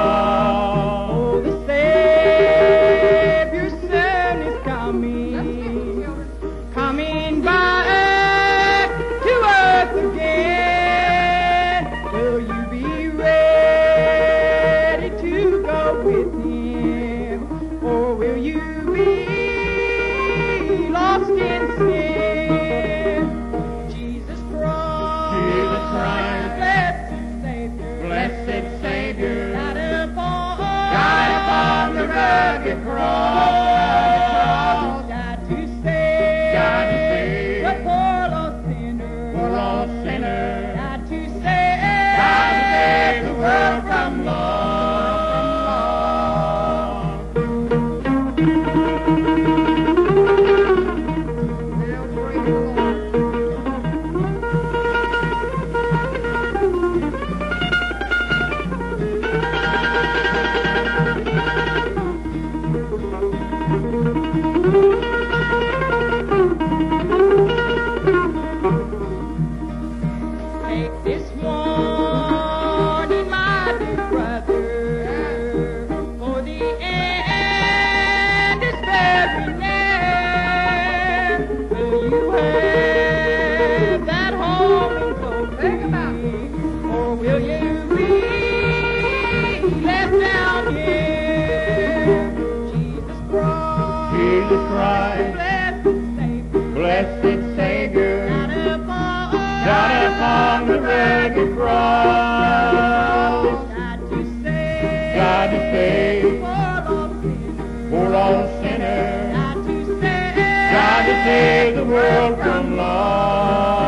Jesus Christ, blessed Savior, died upon the rugged cross, God to save poor lost sinner, God to save the world from loss.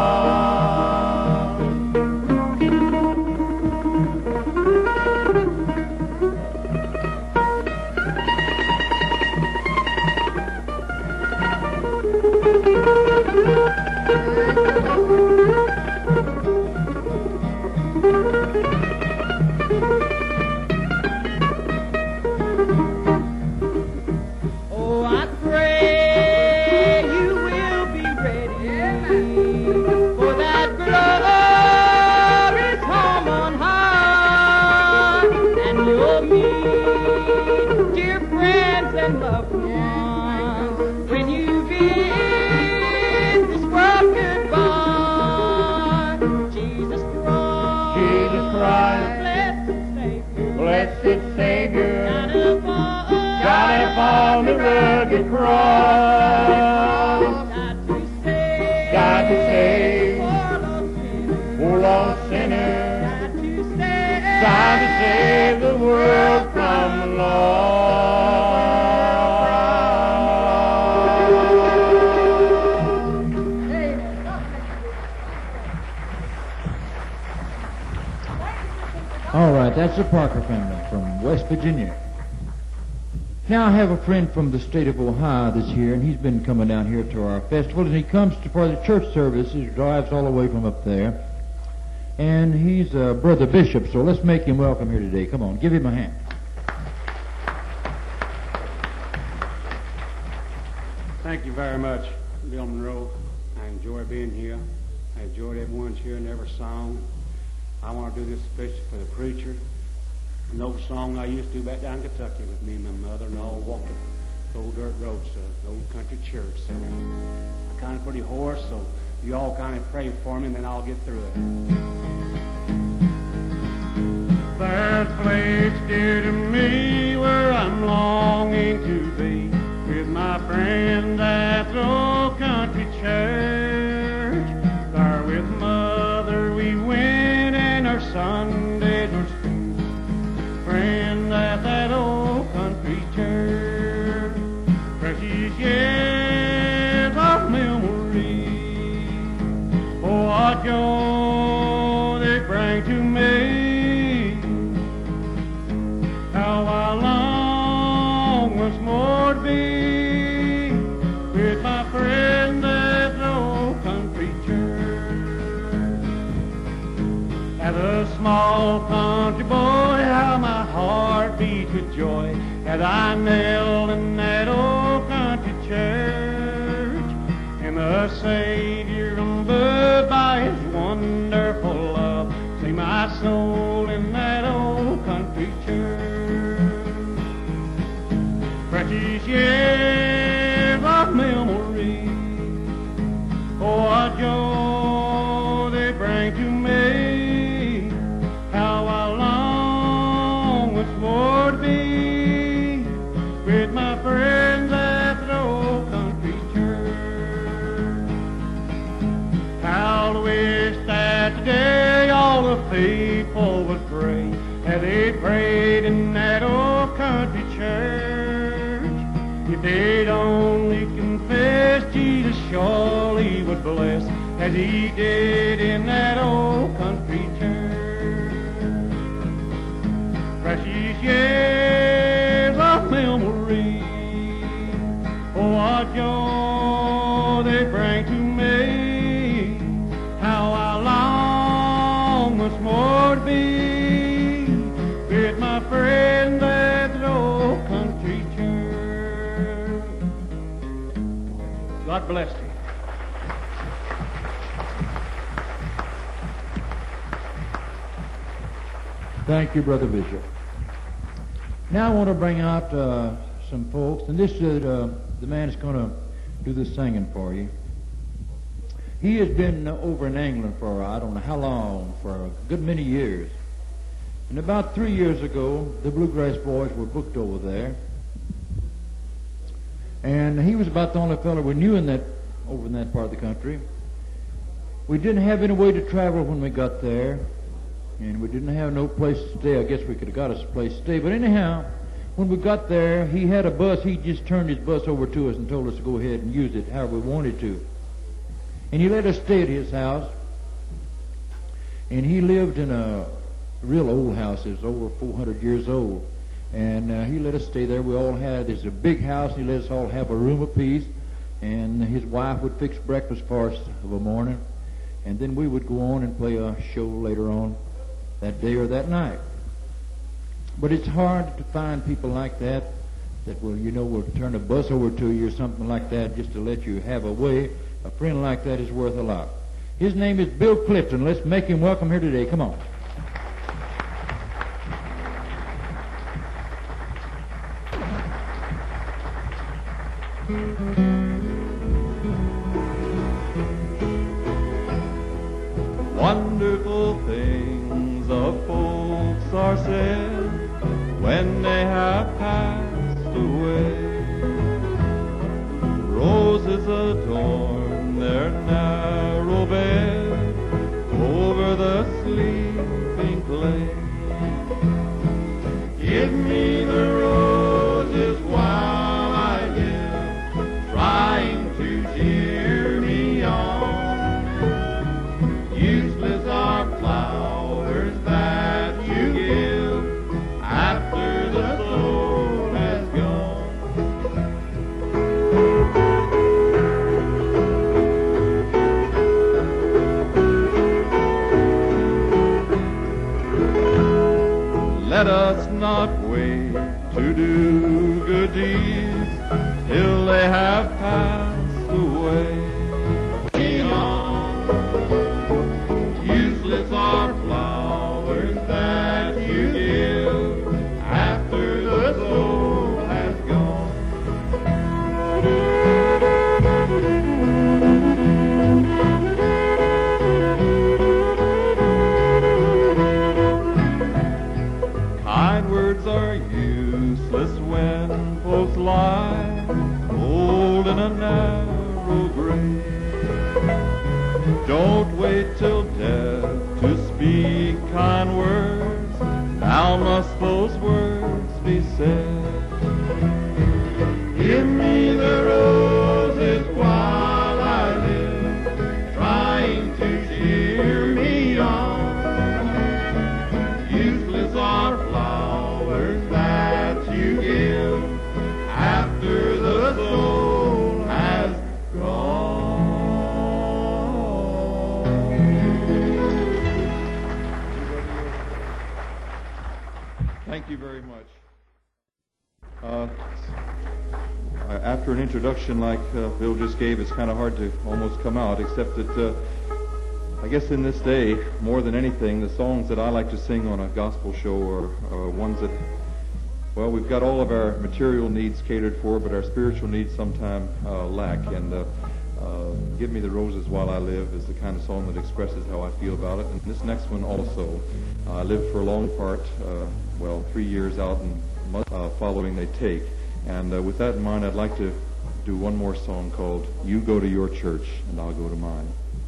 Oh, I pray you will be ready for that glorious home on high, and you'll meet dear friends and loved ones when you bid this world goodbye. Jesus Christ, blessed Savior, died upon the rugged cross, God to save poor lost sinners, God to save the world from All right, that's the Parker family from West Virginia. Now I have a friend from the state of Ohio that's here, and he's been coming down here to our festival, and he comes for the church service. He drives all the way from up there, and he's Brother Bishop, so let's make him welcome here today. Come on, give him a hand. Thank you very much, Bill Monroe. I enjoy being here. I enjoyed everyone's here and every song. I want to do this especially for the preacher. An old song I used to do back down in Kentucky with me and my mother, and all walked the old dirt roads to the old country church. So I'm kind of pretty hoarse, so you all kind of pray for me, and then I'll get through it. There's a place dear to me where I'm longing to be with my friends at the old country church. There with mother we went, and our Sundays were spent. Friend at that old country church, precious years of memory. Oh, what joy they bring to me. How I long once more to be with my friend at the old country church. As a small country boy, how my heart beat with joy as I knelt in that old country church. And the Savior, moved by His wonderful love, see my soul in that old country church. Precious years of memory, oh, what joy they bring to me. How I long once more to be with my friends at the old country church. How I wish that today all the people would pray as they prayed in that old country church. If they'd only confess, Jesus surely would bless as He did in that old country church. Precious years of memory, oh, what joy they bring to me. How I long once more to be with my friends at the old country church. God bless you. Thank you, Brother Bishop. Now I want to bring out some folks, and this is the man that's going to do the singing for you. He has been over in England for I don't know how long, for a good many years. And about 3 years ago, the Bluegrass Boys were booked over there. And he was about the only fellow we knew over in that part of the country. We didn't have any way to travel when we got there, and we didn't have no place to stay. I guess we could have got us a place to stay. But anyhow, when we got there, he had a bus. He just turned his bus over to us and told us to go ahead and use it however we wanted to. And he let us stay at his house. And he lived in a real old house. It was over 400 years old. And he let us stay there. We all had, it's a big house. He let us all have a room apiece. And his wife would fix breakfast for us of a morning. And then we would go on and play a show later on that day or that night. But it's hard to find people like that will turn a bus over to you or something like that just to let you have a way. A friend like that is worth a lot. His name is Bill Clifton. Let's make him welcome here today. Come on. Wonderful things of folks are said when they have passed away. Roses adorn their narrow bed over the sleeping clay. Give me the roses while I live, trying to cheer me on. Useless are flowers that you give after the soul has gone. Let us not wait to do good deeds till they have passed away. Beyond, useless are flowers that you give after the soul has gone. Kind words are useless when folks lie old in a narrow grave. Don't wait till death to speak kind words. Now must those words be said. Give me the roses while I live, trying to cheer me on. Useless are flowers that you give after the soul has gone. Thank you very much. After an introduction like Bill just gave, it's kind of hard to almost come out, except that I guess in this day, more than anything, the songs that I like to sing on a gospel show are ones that, well, we've got all of our material needs catered for, but our spiritual needs sometimes lack. And Give Me the Roses While I Live is the kind of song that expresses how I feel about it. And this next one also. I lived for a long part, 3 years out and following They Take. And with that in mind, I'd like to do one more song called You Go to Your Church and I'll Go to Mine.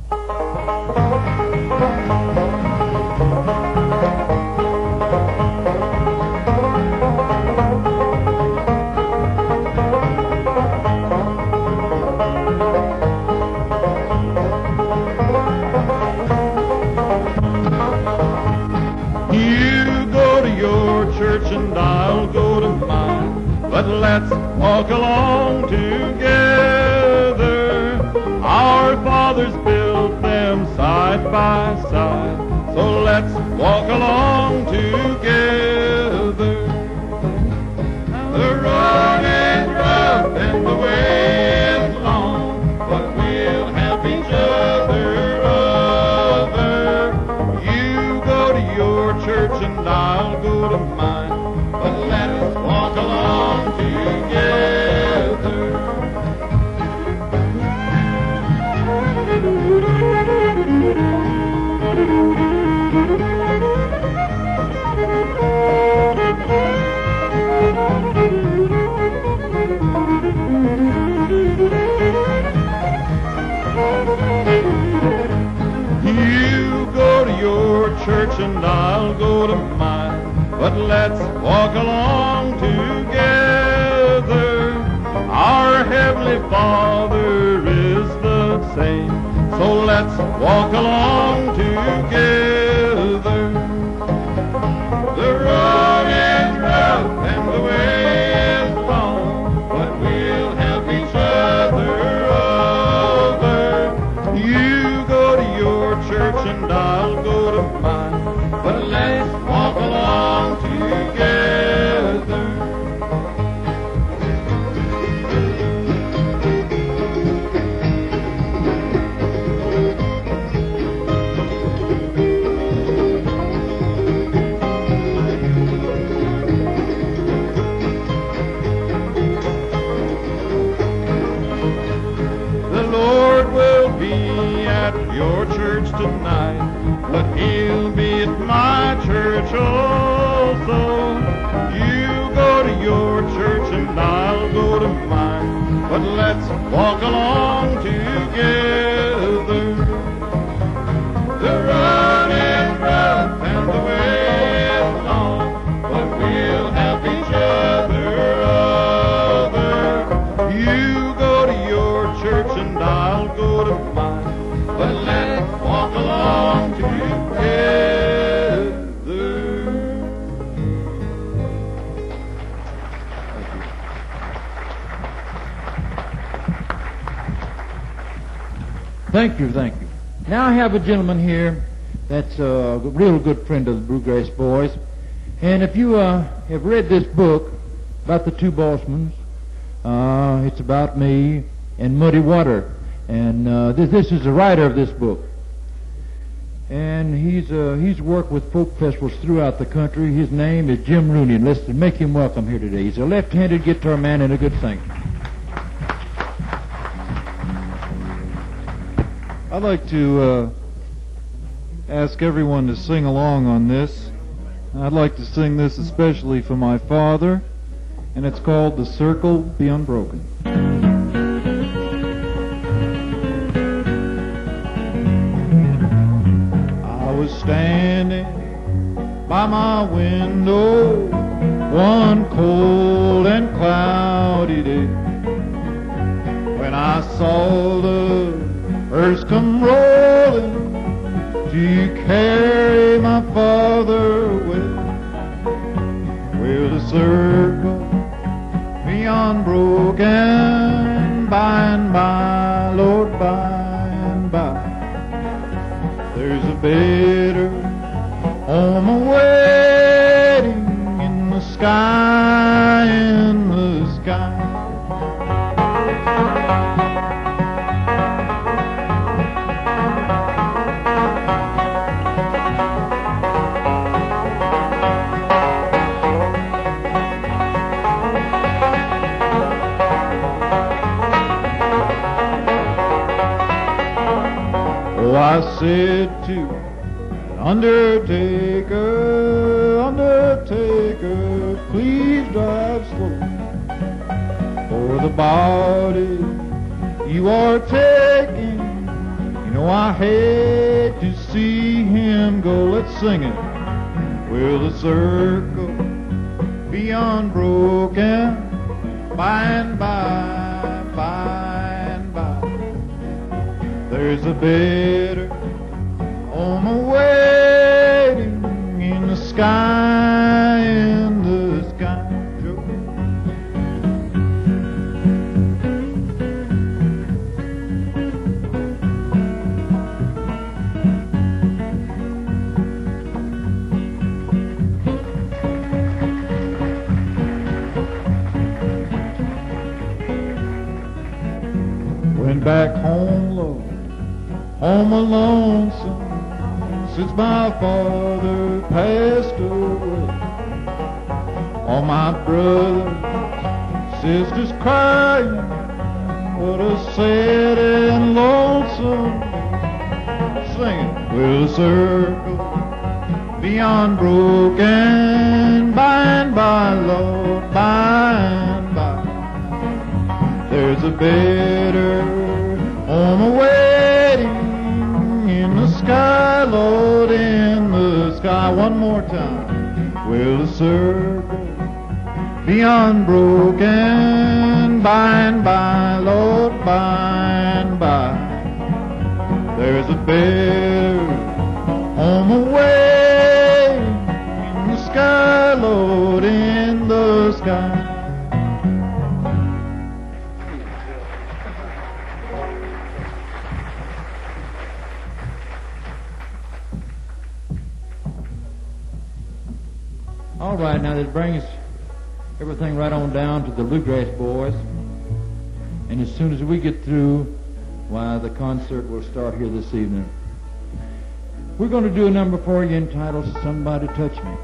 You go to your church and I'll go to mine, but let's walk along together. Our fathers built them side by side, so let's walk along together. The road is rough and the way is long, but we'll help each other over. You go to your church and I'll go to mine, but let us walk along together. church and I'll go to mine. But let's walk along together. Our Heavenly Father is the same, so let's walk along together. The road is rough and the way is long, but we'll help each other over. You go to your church and I'll go to mine, but let's walk along together. Your church tonight, but he'll be at my church also. You go to your church and I'll go to mine, but let's walk along together. The road is rough and the way is long, but we'll help each other over. You go to your church and I'll go to mine, but let's walk along together. Thank you, thank you. Now I have a gentleman here that's a real good friend of the Bluegrass Boys. And if you have read this book about the two Bossmans, it's about me and Muddy Water. And this is the writer of this book. And he's worked with folk festivals throughout the country. His name is Jim Rooney. And let's make him welcome here today. He's a left-handed guitar man and a good singer. I'd like to ask everyone to sing along on this. I'd like to sing this especially for my father, and it's called The Circle Be Unbroken. I was standing by my window one cold and cloudy day when I saw the earth come rolling to carry my father away. Will the circle be unbroken by and by, Lord, by and by? There's a better home awaiting in the sky, in the sky. I said to an undertaker, undertaker, please drive slow, for the body you are taking, you know I hate to see him go. Let's sing it. Will the circle be unbroken by and by, by and by? There's a better home awaiting in the sky, in the sky, Joe. Went back home, Lord, home alone, son, since my father passed away. All my brothers, sisters crying, what a sad and lonesome day. Sing it. Will the circle be unbroken by and by, Lord, by and by? There's a better home awaiting in the sky, Lord, in the sky. by one more time. Will the circle be unbroken by and by, Lord, by and by? There's a better on the way in the sky, Lord, in the sky. All right, now that brings everything right on down to the Bluegrass Boys. And as soon as we get through, why, the concert will start here this evening. We're going to do a number for you entitled Somebody Touch Me.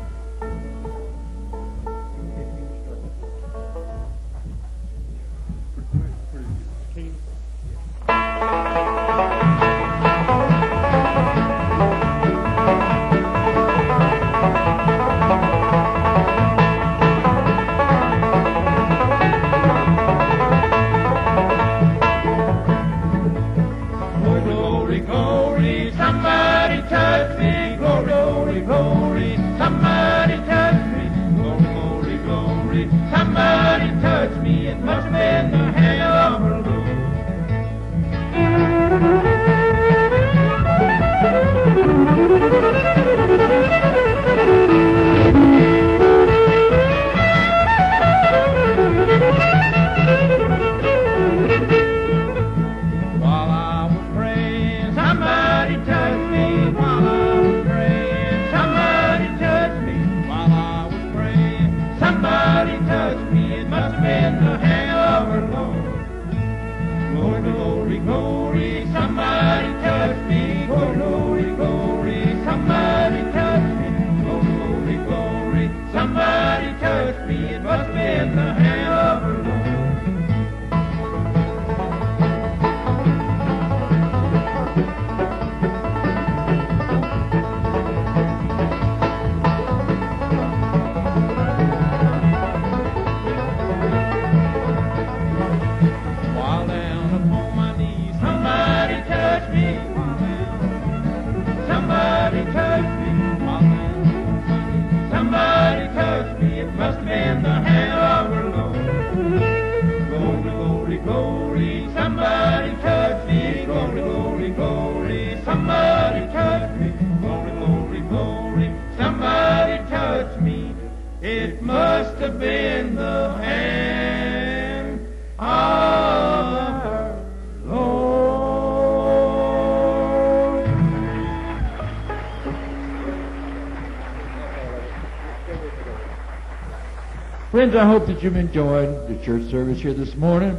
Friends, I hope that you've enjoyed the church service here this morning,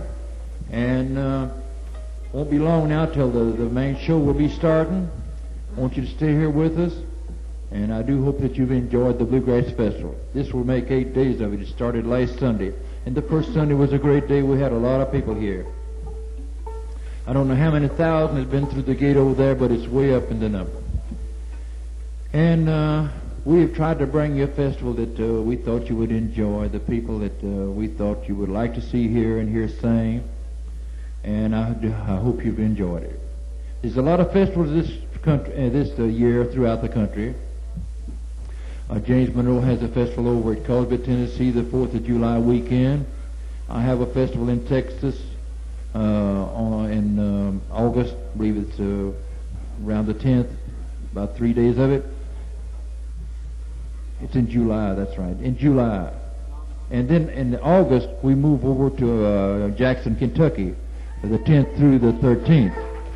and won't be long now till the main show will be starting. I want you to stay here with us, and I do hope that you've enjoyed the Bluegrass Festival. This will make 8 days of it. It started last Sunday, and the first Sunday was a great day. We had a lot of people here. I don't know how many thousand has been through the gate over there, but it's way up in the number. And we have tried to bring you a festival that we thought you would enjoy, the people that we thought you would like to see here and hear sing, and I hope you've enjoyed it. There's a lot of festivals this year throughout the country. James Monroe has a festival over at Cosby, Tennessee, the 4th of July weekend. I have a festival in Texas in August. I believe it's around the 10th, about 3 days of it. It's in July, that's right, in July. And then in August, we move over to Jackson, Kentucky, the 10th through the 13th.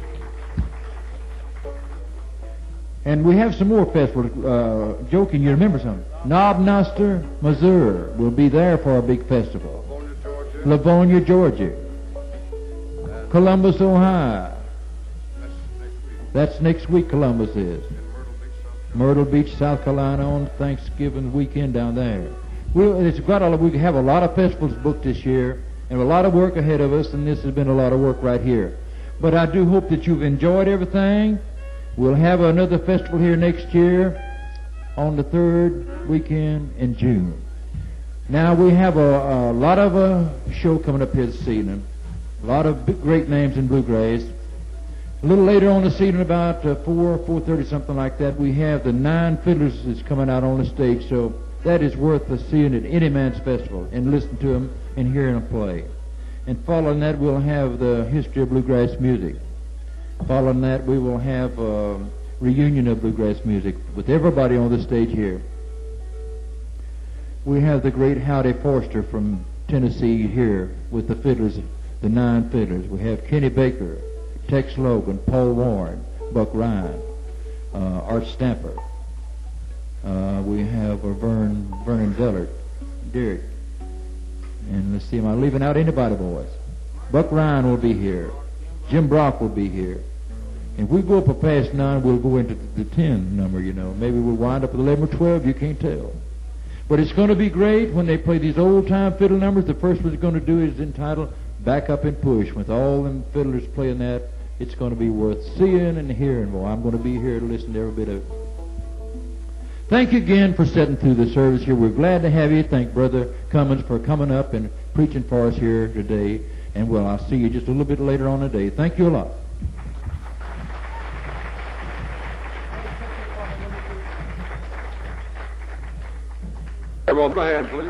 And we have some more festivals. Joe, can you remember something? Knob Noster, Missouri will be there for a big festival. Livonia, Georgia. Columbus, Ohio. That's next week, Columbus is. Myrtle Beach, South Carolina on Thanksgiving weekend down there. We have a lot of festivals booked this year, and a lot of work ahead of us, and this has been a lot of work right here. But I do hope that you've enjoyed everything. We'll have another festival here next year on the 3rd weekend in June. Now we have a lot of show coming up here this evening. A lot of great names in bluegrass. A little later on this evening, about 4:30, something like that, we have the 9 fiddlers that's coming out on the stage. So that is worth seeing at any man's festival and listening to them and hearing them play. And following that, we'll have the history of bluegrass music. Following that, we will have a reunion of bluegrass music with everybody on the stage here. We have the great Howdy Forster from Tennessee here with the fiddlers, the 9 fiddlers. We have Kenny Baker, Tex Logan, Paul Warren, Buck Ryan, Art Stamper. We have Vernon Dillard, Derek. And let's see, am I leaving out anybody, boys? Buck Ryan will be here. Jim Brock will be here. If we go up past 9, we'll go into the 10 number, you know. Maybe we'll wind up with 11 or 12, you can't tell. But it's going to be great when they play these old-time fiddle numbers. The first one they're going to do is entitled Back Up and Push. With all them fiddlers playing that, it's going to be worth seeing and hearing. Well, I'm going to be here to listen to every bit of it. Thank you again for sitting through the service here. We're glad to have you. Thank Brother Cummins for coming up and preaching for us here today. And, well, I'll see you just a little bit later on today. Thank you a lot. Everyone, go ahead, please.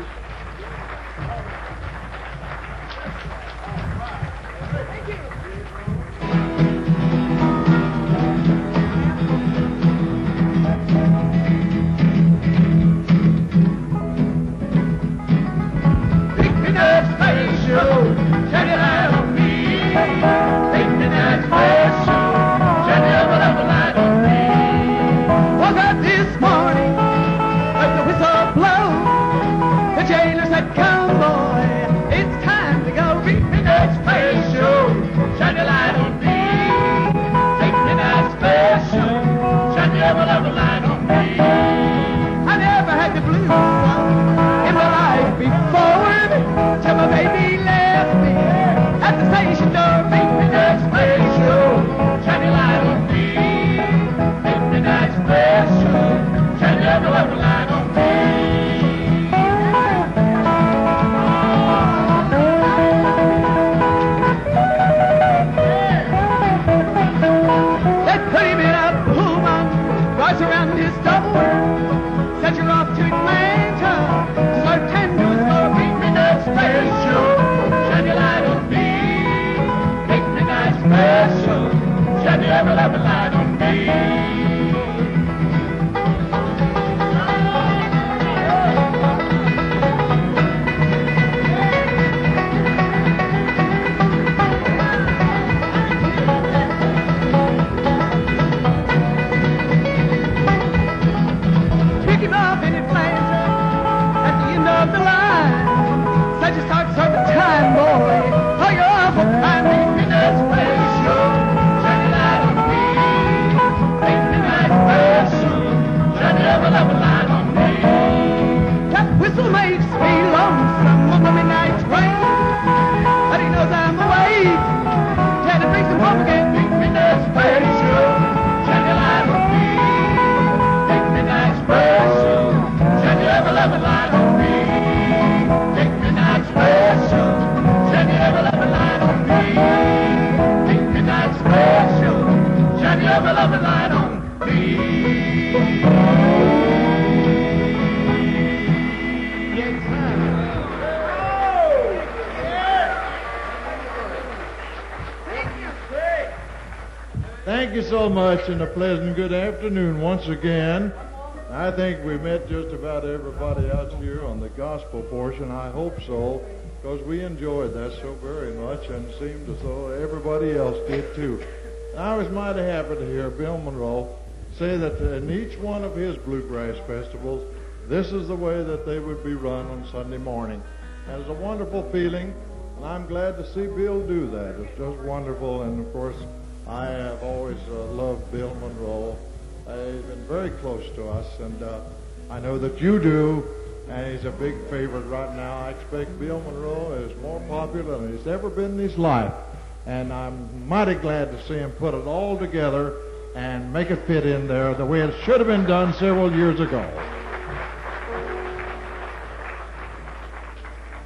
Thank you so much, and a pleasant good afternoon once again. I think we met just about everybody out here on the gospel portion. I hope so, because we enjoyed that so very much, and it seemed as though everybody else did too. I was mighty happy to hear Bill Monroe say that in each one of his bluegrass festivals, this is the way that they would be run on Sunday morning. And it's a wonderful feeling, and I'm glad to see Bill do that. It's just wonderful, and of course, I have always loved Bill Monroe. He's been very close to us, and I know that you do, and he's a big favorite right now. I expect Bill Monroe is more popular than he's ever been in his life, and I'm mighty glad to see him put it all together and make it fit in there the way it should have been done several years ago.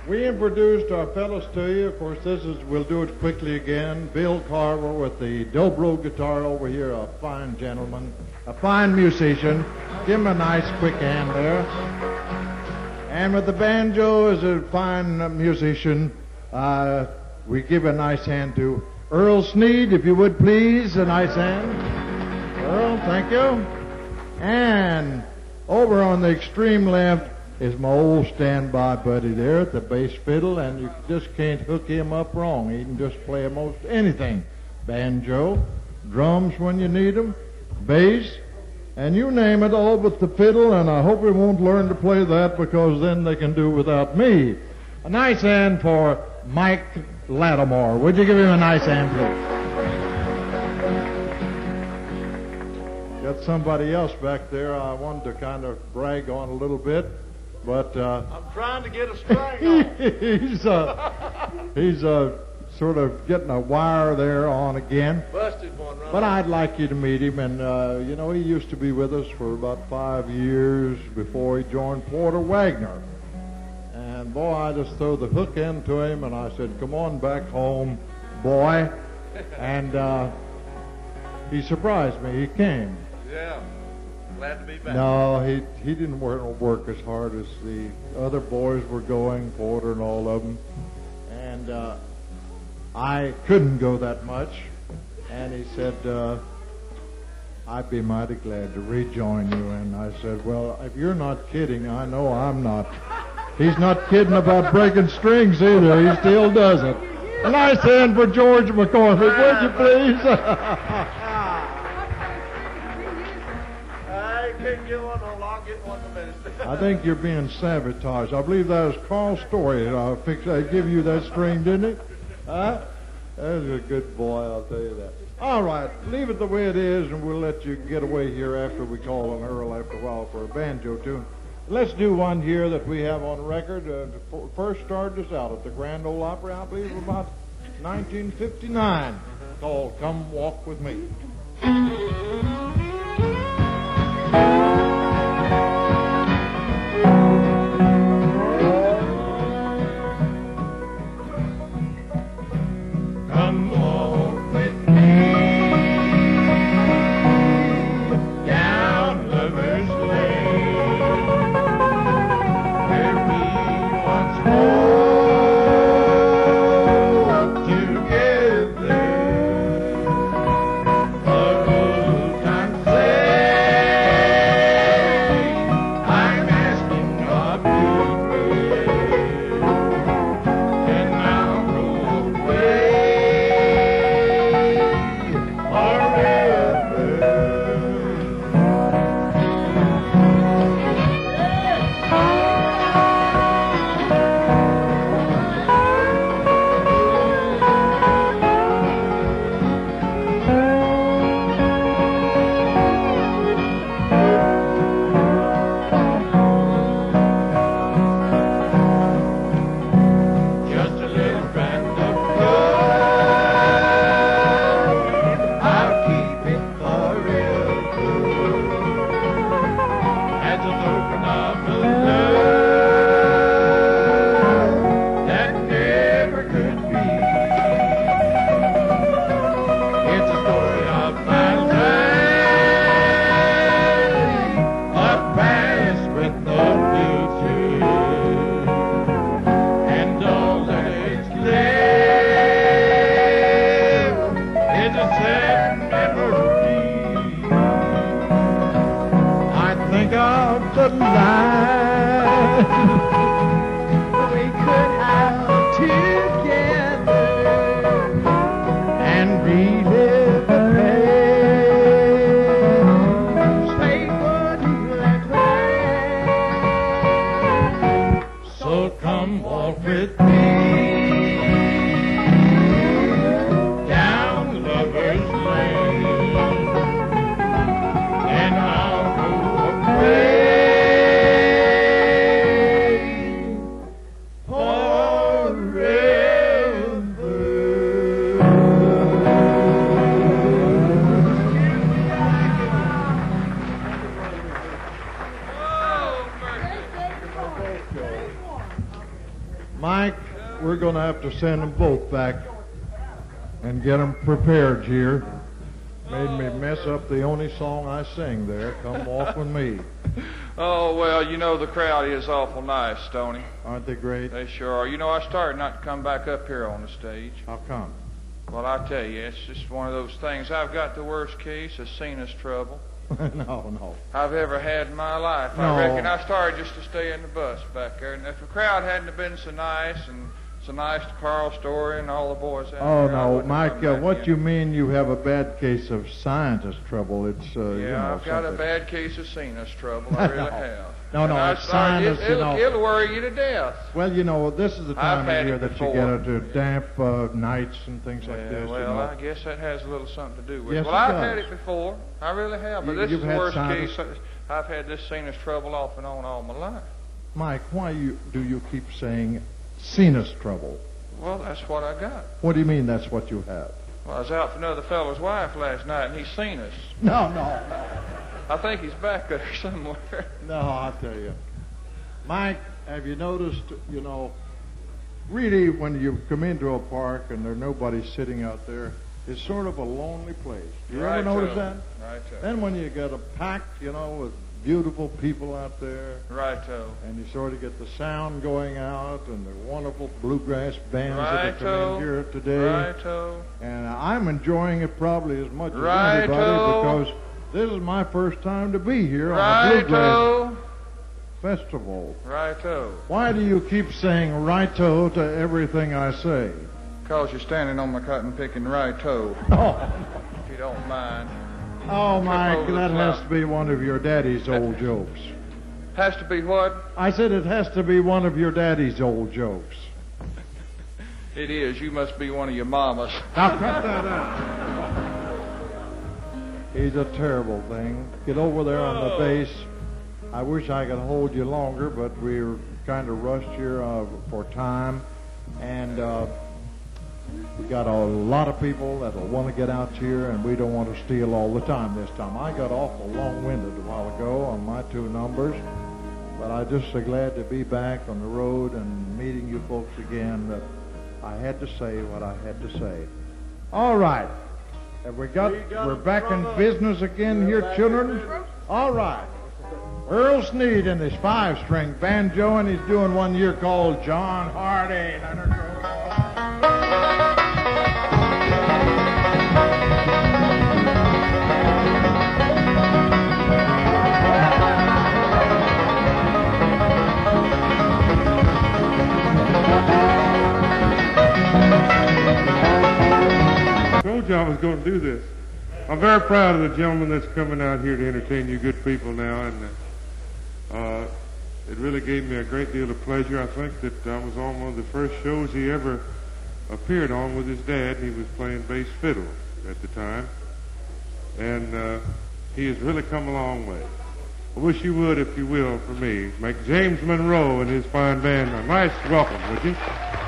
We introduced our fellows to you. Of course, we'll do it quickly again. Bill Carver with the dobro guitar over here, a fine gentleman, a fine musician. Give him a nice quick hand there. And with the banjo as a fine musician, we give a nice hand to Earl Sneed, if you would please, a nice hand. Earl, thank you. And over on the extreme left is my old standby buddy there at the bass fiddle, and you just can't hook him up wrong. He can just play most anything. Banjo, drums when you need them, bass, and you name it, all but the fiddle, and I hope he won't learn to play that because then they can do without me. A nice hand for Mike Lattimore. Would you give him a nice hand, please? Got somebody else back there I wanted to kind of brag on a little bit. But I'm trying to get a string on. he's sort of getting a wire there on again. Busted one, right? But I'd like you to meet him, and he used to be with us for about 5 years before he joined Porter Wagner. And boy, I just threw the hook into him, and I said, "Come on back home, boy." And he surprised me. He came. Yeah. Glad to be back. No, he didn't work as hard as the other boys were going, Porter and all of them. And I couldn't go that much. And he said, "I'd be mighty glad to rejoin you." And I said, "Well, if you're not kidding, I know I'm not." He's not kidding about breaking strings either. He still does it. A nice hand for George McCormick, would you please? I think you're being sabotaged. I believe that was Carl Story. I give you that string, didn't he? Huh? That was a good boy, I'll tell you that. All right, leave it the way it is, and we'll let you get away here after we call on Earl after a while for a banjo tune. Let's do one here that we have on record. First started us out at the Grand Ole Opry, I believe, about 1959, called "Come Walk With Me." Come walk with me down Lover's Lane, where we once walked together. A road going to have to send them both back and get them prepared here. Made me mess up the only song I sing there. Come walk with me. Oh, well, you know the crowd is awful nice, Stoney. Aren't they great? They sure are. You know, I started not to come back up here on the stage. How come? Well, I tell you, it's just one of those things. I've got the worst case of sinus trouble No. I've ever had in my life. No. I reckon I started just to stay in the bus back there. And if the crowd hadn't have been so nice and so nice to Carl Story and all the boys out Oh, there, I no, wouldn't have Mike, come back what in. you mean you have a bad case of scientist trouble? It's, Yeah, I've got a something. bad case of sinus trouble. I really have. No, And I it's started- sinus, you know. It'll worry you to death. Well, you know, this is the time I've of had year it that before. you get into damp nights and things like Yeah, this. well, you know. I guess that has a little something to do with Yes, it. Well, it I've does. had it before. I really have. But this You've is the had worst sinus- case. I've had this sinus trouble off and on all my life. Mike, why do you keep saying sinus trouble? Well, that's what I got. What do you mean that's what you have? Well, I was out for another fellow's wife last night, and he's seen us. No. I think he's back there somewhere. No, I'll tell you. Mike, have you noticed, you know, really when you come into a park and there's nobody sitting out there, it's sort of a lonely place. You ever notice that? Right-o. Then when you get a pack, you know, with beautiful people out there, Right-o. and you sort of get the sound going out and the wonderful bluegrass bands that have come Right-o. in here today. Right-o. And I'm enjoying it probably as much as Right-o. anybody because this is my first time to be here on a bluegrass Right-o. festival. Right-o. Why do you keep saying righto to everything I say? Because you're standing on my cotton picking right toe. Oh, If you don't mind. oh, Mike, over the that has flop. to be one of your daddy's old jokes. Has to be what? I said it has to be one of your daddy's old jokes. It is. You must be one of your mamas. Now cut that out. He's a terrible thing. Get over there on the base. I wish I could hold you longer, but we're kind of rushed here for time. And we got a lot of people that will want to get out here, and we don't want to steal all the time this time. I got awful long-winded a while ago on my two numbers, but I'm just so glad to be back on the road and meeting you folks again that I had to say what I had to say. All right. Have we're back in business again here, children? All right. Earl Sneed and his 5-string banjo, and he's doing one here called John Hardy. Let her go. I told you I was going to do this. I'm very proud of the gentleman that's coming out here to entertain you good people now, and it really gave me a great deal of pleasure. I think that I was on one of the first shows he ever appeared on with his dad, and he was playing bass fiddle at the time, and he has really come a long way. I wish you would, if you will, for me, make James Monroe and his fine band a nice welcome, would you?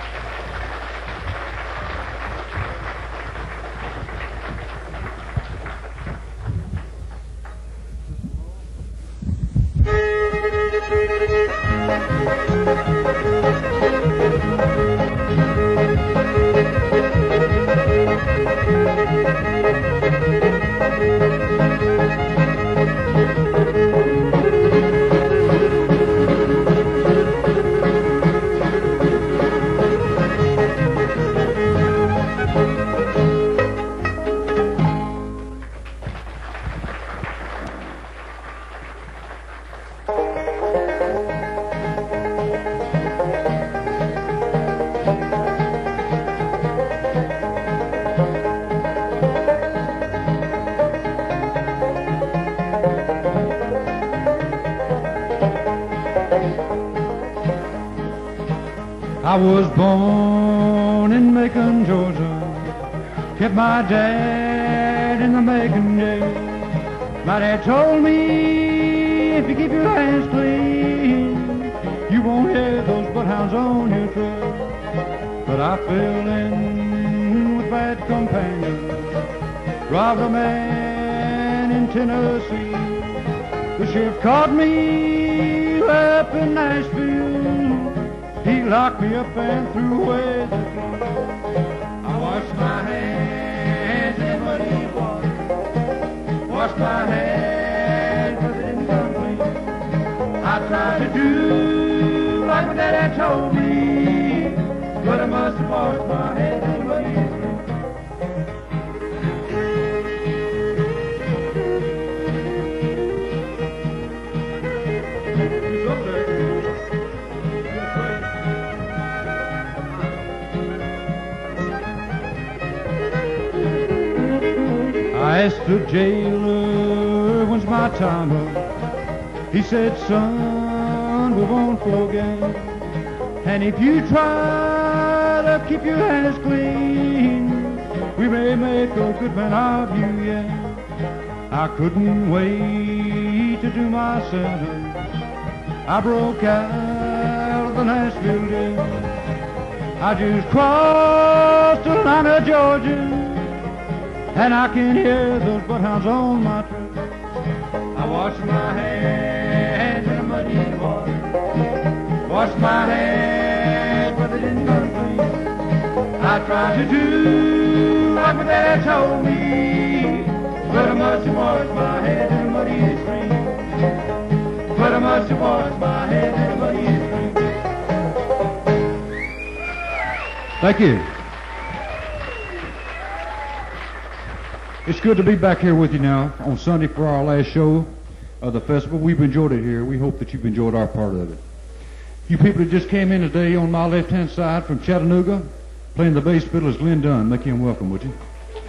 I was born in Macon, Georgia. Kept my dad in the Macon jail. My dad told me, if you keep your hands clean, you won't have those bloodhounds on your trail. But I fell in with bad companions, robbed a man in Tennessee. The sheriff caught me up in Nashville. He locked me up and threw away the key. I washed my hands in muddy water. Washed my hands, but they didn't come clean. I tried to do like my daddy told me, but I must have washed my hands in muddy water. I asked the jailer, when's my time up? He said, son, we won't forget. And if you try to keep your hands clean, we may make a good man of you, yeah. I couldn't wait to do my sentence. I broke out of the Nashville jail. I just crossed the line of Georgia, and I can hear those bloodhounds on my trail. I washed my hands in the muddy water. Washed my hands, but they didn't come clean. I tried to do like my dad told me, but I must have washed my hands in the muddy stream. But I must have washed my hands in the muddy stream. Thank you. It's good to be back here with you now on Sunday for our last show of the festival. We've enjoyed it here. We hope that you've enjoyed our part of it. You people that just came in today on my left-hand side from Chattanooga, playing the bass fiddle is Glenn Dunn. Make him welcome, would you?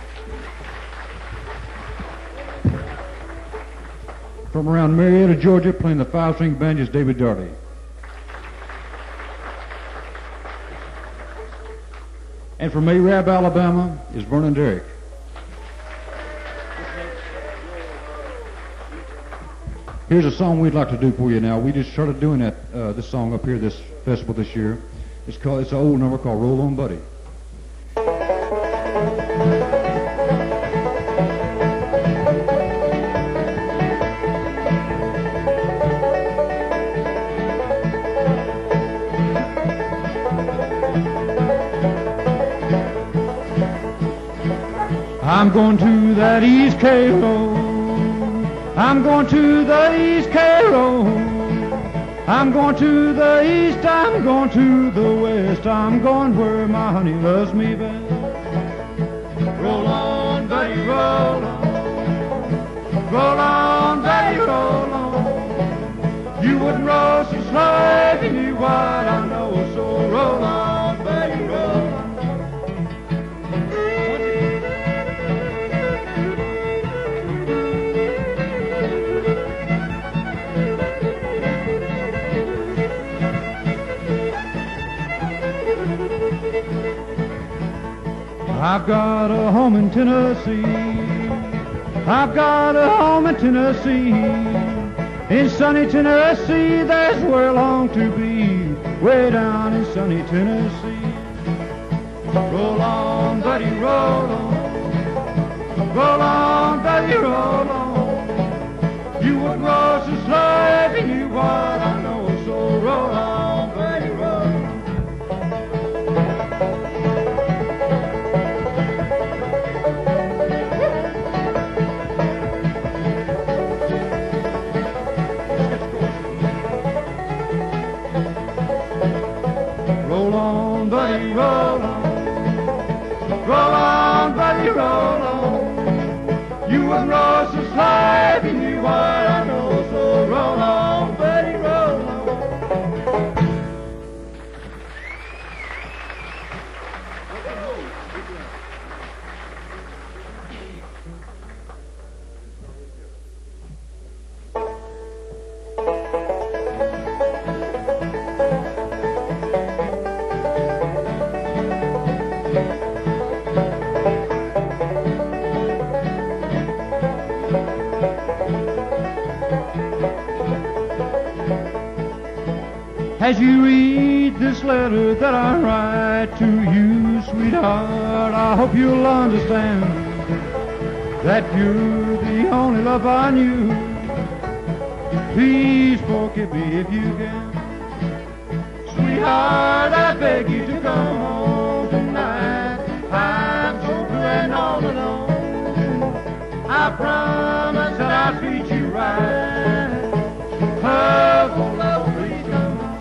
From around Marietta, Georgia, playing the five-string banjo is David Darty. And from Arab, Alabama, is Vernon Derrick. Here's a song we'd like to do for you now. We just started doing this song up here this festival this year. It's an old number called Roll On Buddy. I'm going to that East K Road. I'm going to the East K Road. I'm going to the East, I'm going to the West. I'm going where my honey loves me best. Roll on, buddy, roll on. Roll on, buddy, roll on. You wouldn't roll so slow if you knew what I know. So roll on, buddy, roll on. I've got a home in Tennessee. I've got a home in Tennessee. In sunny Tennessee, that's where I long to be. Way down in sunny Tennessee. Roll on, buddy, roll on. Roll on, buddy, roll on. You wouldn't roll so slow if you knew what I know. So roll on, buddy, roll on. Roll on, buddy, roll on. Roll on, buddy, roll on. You wouldn't roll so slow if you knew what I know. So roll on, buddy, roll on. As you read this letter that I write to you, sweetheart, I hope you'll understand that you're the only love I knew. Please forgive me if you can. Sweetheart, I beg you to come home tonight. I'm so blue and all alone. I promise that I'll treat you right. Oh, love, please come home.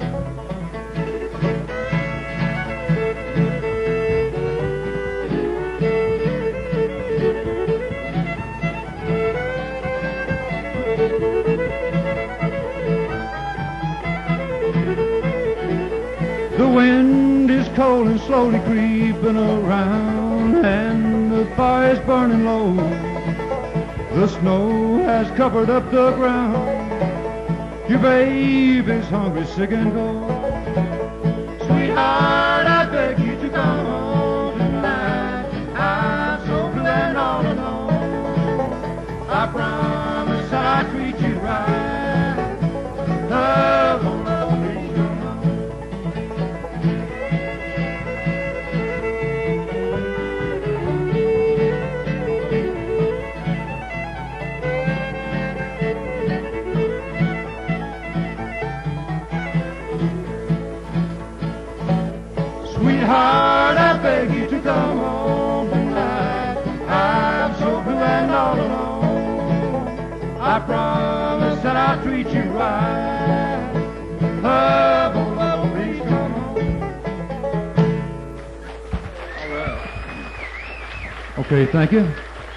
The wind is cold and slowly creeping around, and the fire's burning low. The snow has covered up the ground. Your baby's hungry, sick and cold. Sweetheart, I beg you to come home tonight. I'm so blue and all alone. I promise that I'll treat you right. Love, oh love, please come home. Sweetheart, I beg you to come home tonight. I'm so blue and all alone. I promise that I'll treat you right. Love, oh love, please come home. All right. Okay, thank you.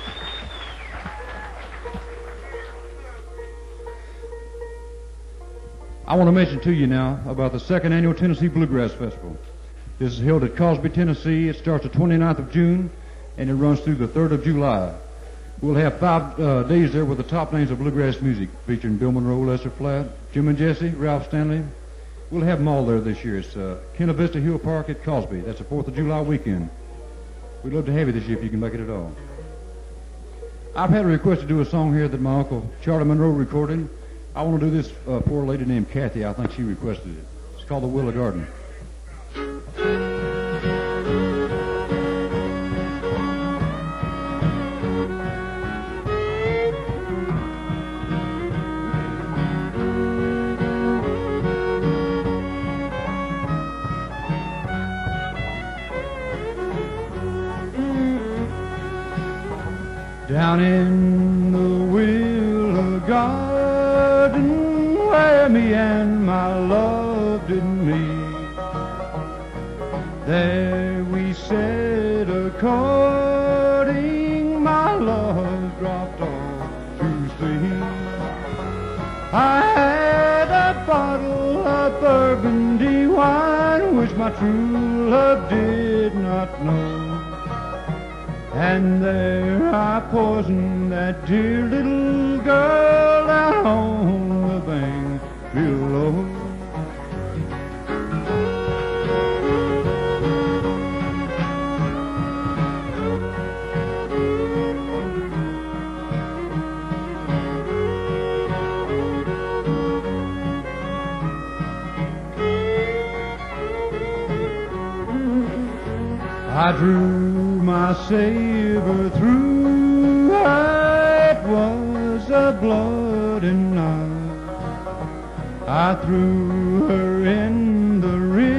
I want to mention to you now about the second annual Tennessee Bluegrass Festival. This is held at Cosby, Tennessee. It starts the 29th of June, and it runs through the 3rd of July. We'll have 5 days there with the top names of bluegrass music, featuring Bill Monroe, Lester Flatt, Jim and Jesse, Ralph Stanley. We'll have them all there this year. It's Kena Vista Hill Park at Cosby. That's the 4th of July weekend. We'd love to have you this year if you can make it at all. I've had a request to do a song here that my uncle Charlie Monroe recorded. I want to do this for a lady named Kathy. I think she requested it. It's called The Willow Garden. Down in the willow garden where me and my love did meet, there we sat a-courting, my love dropped off to sleep. I had a bottle of burgundy wine which my true love did not know, and there I poisoned that dear little girl down on the bank below. I drew my saber through her, it was a bloody knife. I threw her in the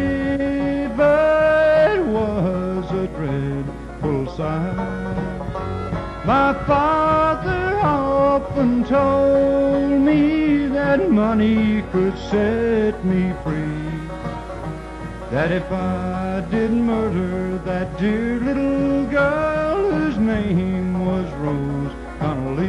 river, it was a dreadful sight. My father often told me that money could set me free, that if I didn't murder that dear little girl whose name was Rose Connolly.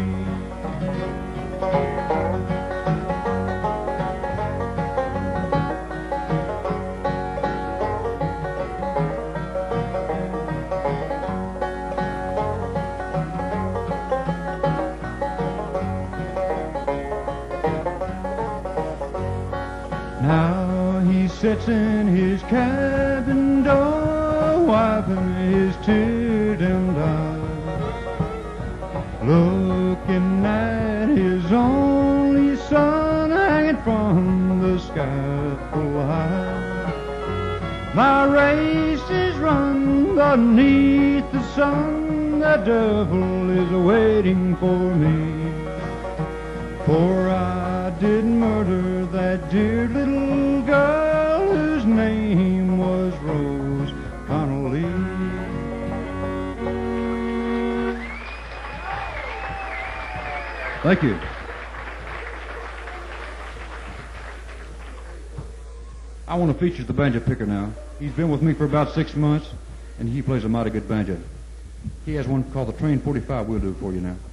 Now he sits in his cabin door, wiping his tear-dimmed eyes, looking at his only son hanging from the sky full high. My race is run beneath the sun, the devil is waiting for me, for I did murder that dear little girl whose name Thank you. I want to feature the banjo picker now. He's been with me for about 6 months, and he plays a mighty good banjo. He has one called the Train 45. We'll do it for you now.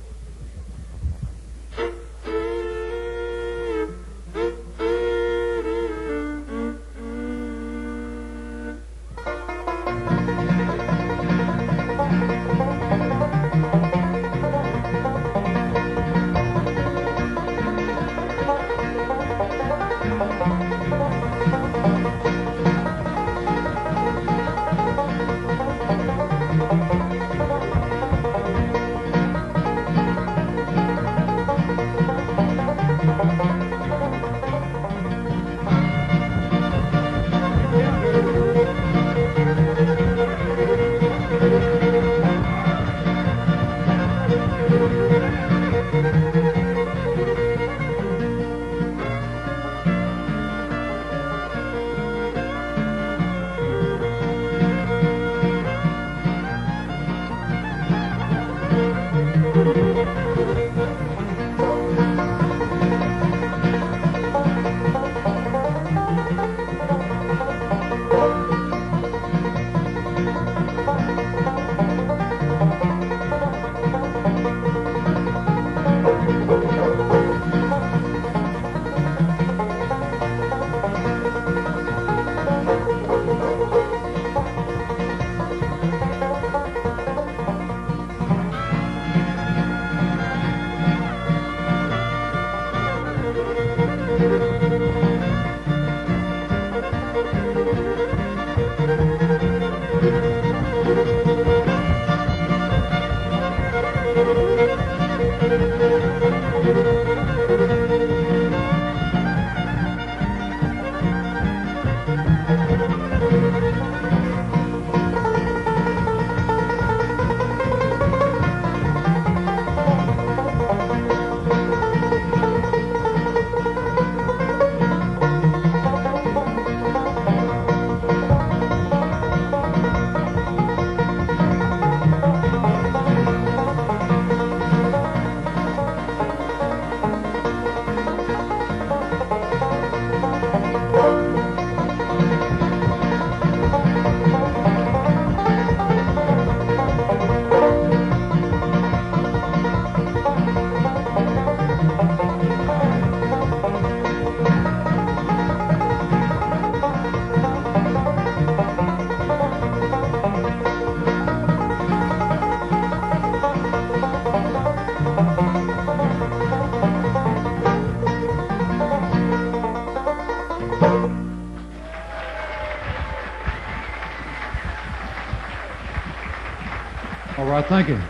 All right, thank you.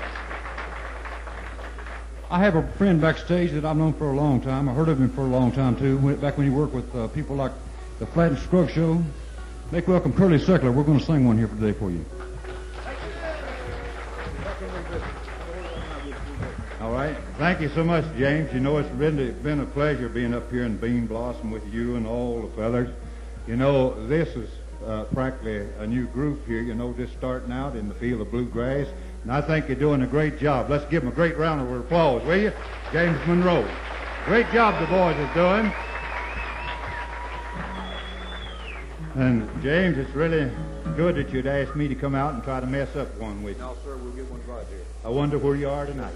I have a friend backstage that I've known for a long time. I heard of him for a long time, too, back when he worked with people like the Flat and Scruggs Show. Make welcome Curly Seckler. We're going to sing one here today for you. All right. Thank you so much, James. You know, it's been a pleasure being up here in Bean Blossom with you and all the fellas. You know, this is practically a new group here, you know, just starting out in the field of bluegrass. And I think you're doing a great job. Let's give them a great round of applause, will you? James Monroe. Great job the boys are doing. And, James, it's really good that you'd asked me to come out and try to mess up one with you. No, sir, we'll get one right here. I wonder where you are tonight.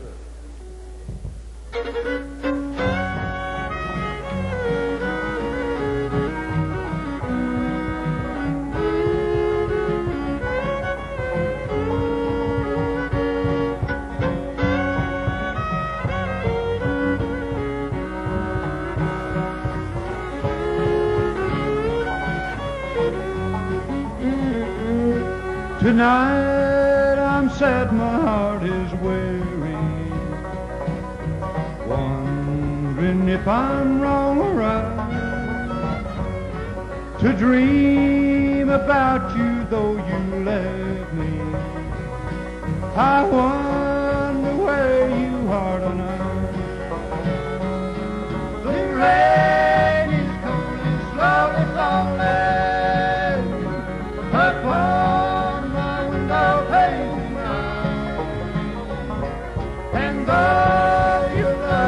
Tonight I'm sad, my heart is weary, wondering if I'm wrong or right to dream about you though you left me. I wonder where you are tonight. The rain is coming slowly falling upon my window pane tonight, and though you love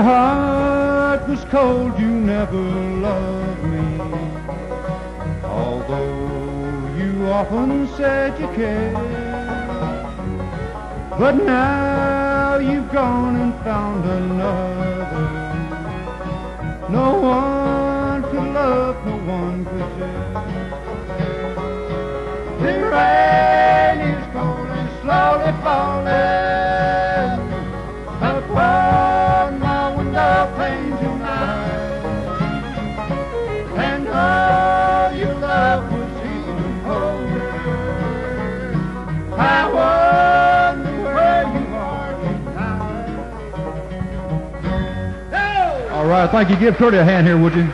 your heart was cold, you never loved me. Although you often said you cared. But now you've gone and found another. No one could love, no one could share. The rain is cold and slowly falling upon my window pane tonight. And all your love was even colder. I wonder where you are tonight. All right, thank you. Give Curdy a hand here, would you?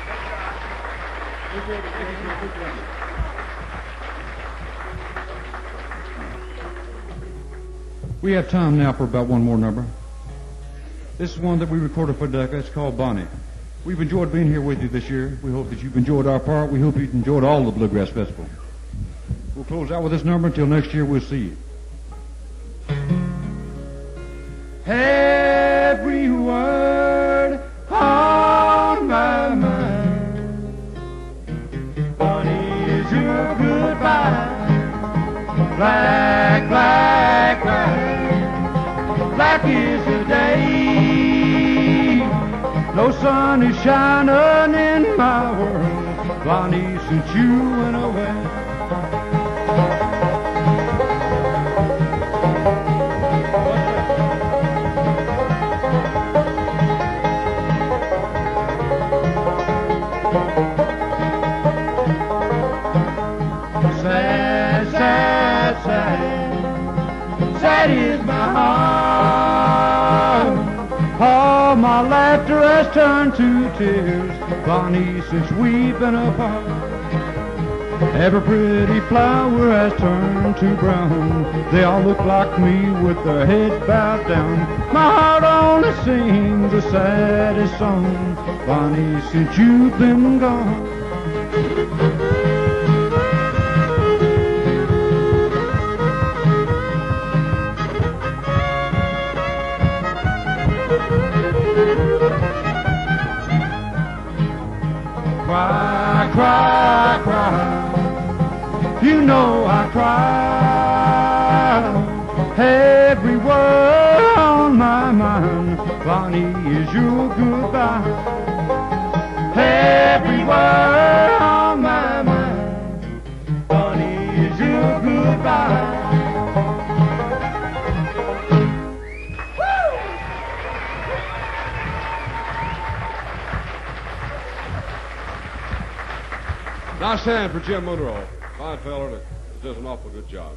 We have time now for about one more number. This is one that we recorded for Decca. It's called Bonnie. We've enjoyed being here with you this year. We hope that you've enjoyed our part. We hope you've enjoyed all the Bluegrass Festival. We'll close out with this number. Until next year, we'll see you. Every word on my mind, Bonnie, is your goodbye. Black, black, black, black is the day. No sun is shining in my world, Bonnie, since you went away. Sad, sad, sad, sad is my heart. All my laughter has turned to tears, Bonnie, since we've been apart. Every pretty flower has turned to brown. They all look like me with their heads bowed down. My heart only sings the saddest song, Bonnie, since you've been gone. Cry, cry, cry, you know I cry. Every word on my mind, Bonnie, is your goodbye. Every word on my mind, Bonnie, is your goodbye. Nice hand for Jim Monroe. Fine feller that does an awful good job.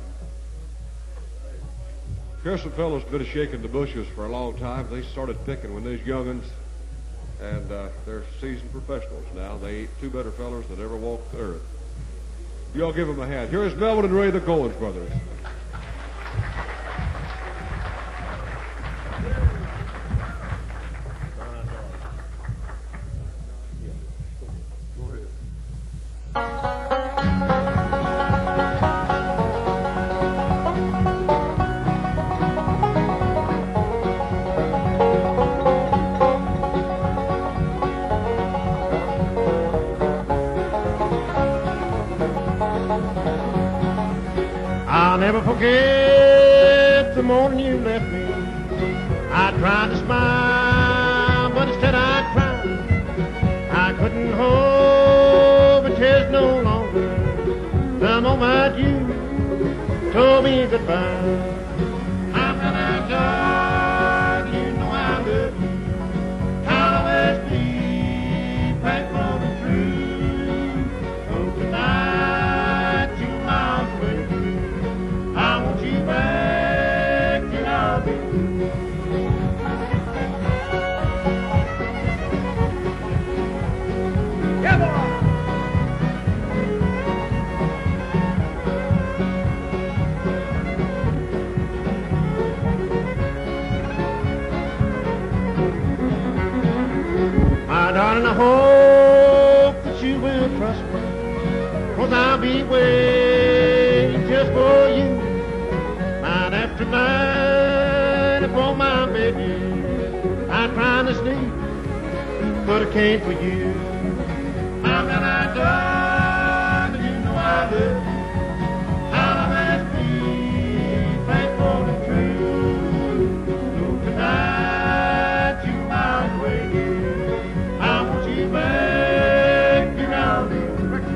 Pearson fellows been shaking the bushes for a long time. They started picking when they was young'uns, and they're seasoned professionals now. They ain't two better fellers that ever walked the earth. You all give them a hand. Here is Melvin and Ray, the Goins brothers. I'll never forget the morning you left me. I tried to smile, but instead I cried. I couldn't hold my tears no longer the moment you told me goodbye. I felt like God, you know I love you. I'll always be faithful and true. Oh, tonight you're miles away. I want you back and I'll be through. Yeah, boy! My darling, I hope that you will prosper, 'cause I'll be waiting just for you. Night after night for my baby, I night trying to sleep, but I can't for you. How can I die? You know I love you. How can I be faithful and true? So tonight you miles away. I want you back around me.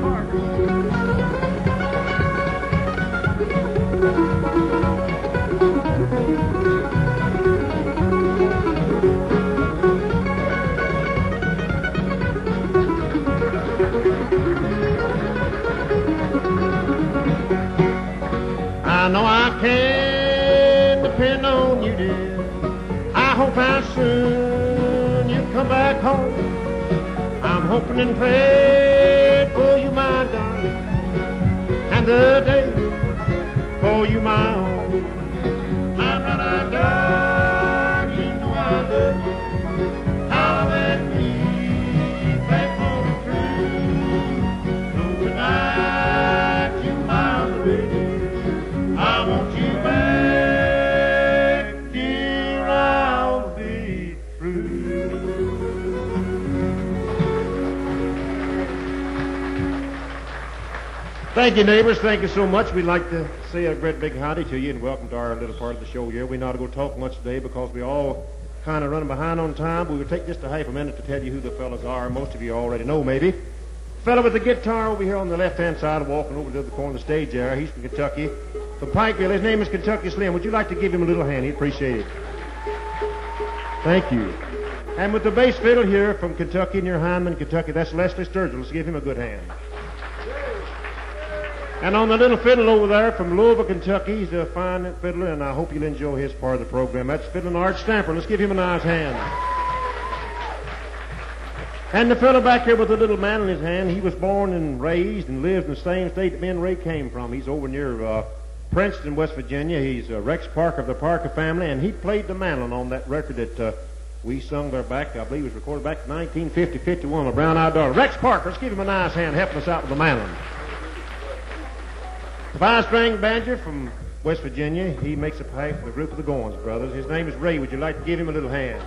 I know I can depend on you, dear. I hope how soon you come back home. I'm hoping and praying for you, my darling, and the day for you, my own. I'm not done, you know I love you. How let me faithful and true. So tonight you miles away. I want you back, dear, I'll be through. Thank you, neighbors. Thank you so much. We'd like to say a great big howdy to you and welcome to our little part of the show here. We're not going to talk much today because we all kind of running behind on time, but we'll take just a half a minute to tell you who the fellas are. Most of you already know, maybe. Fellow with the guitar over here on the left-hand side, walking over to the corner of the stage there. He's from Kentucky. From Pikeville. His name is Kentucky Slim. Would you like to give him a little hand? He'd appreciate it. Thank you. And with the bass fiddle here from Kentucky, near Hyman, Kentucky, that's Leslie Sturgill. Let's give him a good hand. And on the little fiddle over there from Louisville, Kentucky, he's a fine fiddler, and I hope you'll enjoy his part of the program. That's fiddling Art Stamper. Let's give him a nice hand. And the fellow back here with the little man in his hand, he was born and raised and lives in the same state that me and Ray came from. He's over near Princeton, West Virginia. He's Rex Parker of the Parker family, and he played the mandolin on that record that we sung there back, I believe it was recorded back in 1950-51, a brown-eyed daughter. Rex Parker, let's give him a nice hand helping us out with the mandolin. The five-string banjo from West Virginia, he makes a pipe for the group of the Goins brothers. His name is Ray. Would you like to give him a little hand?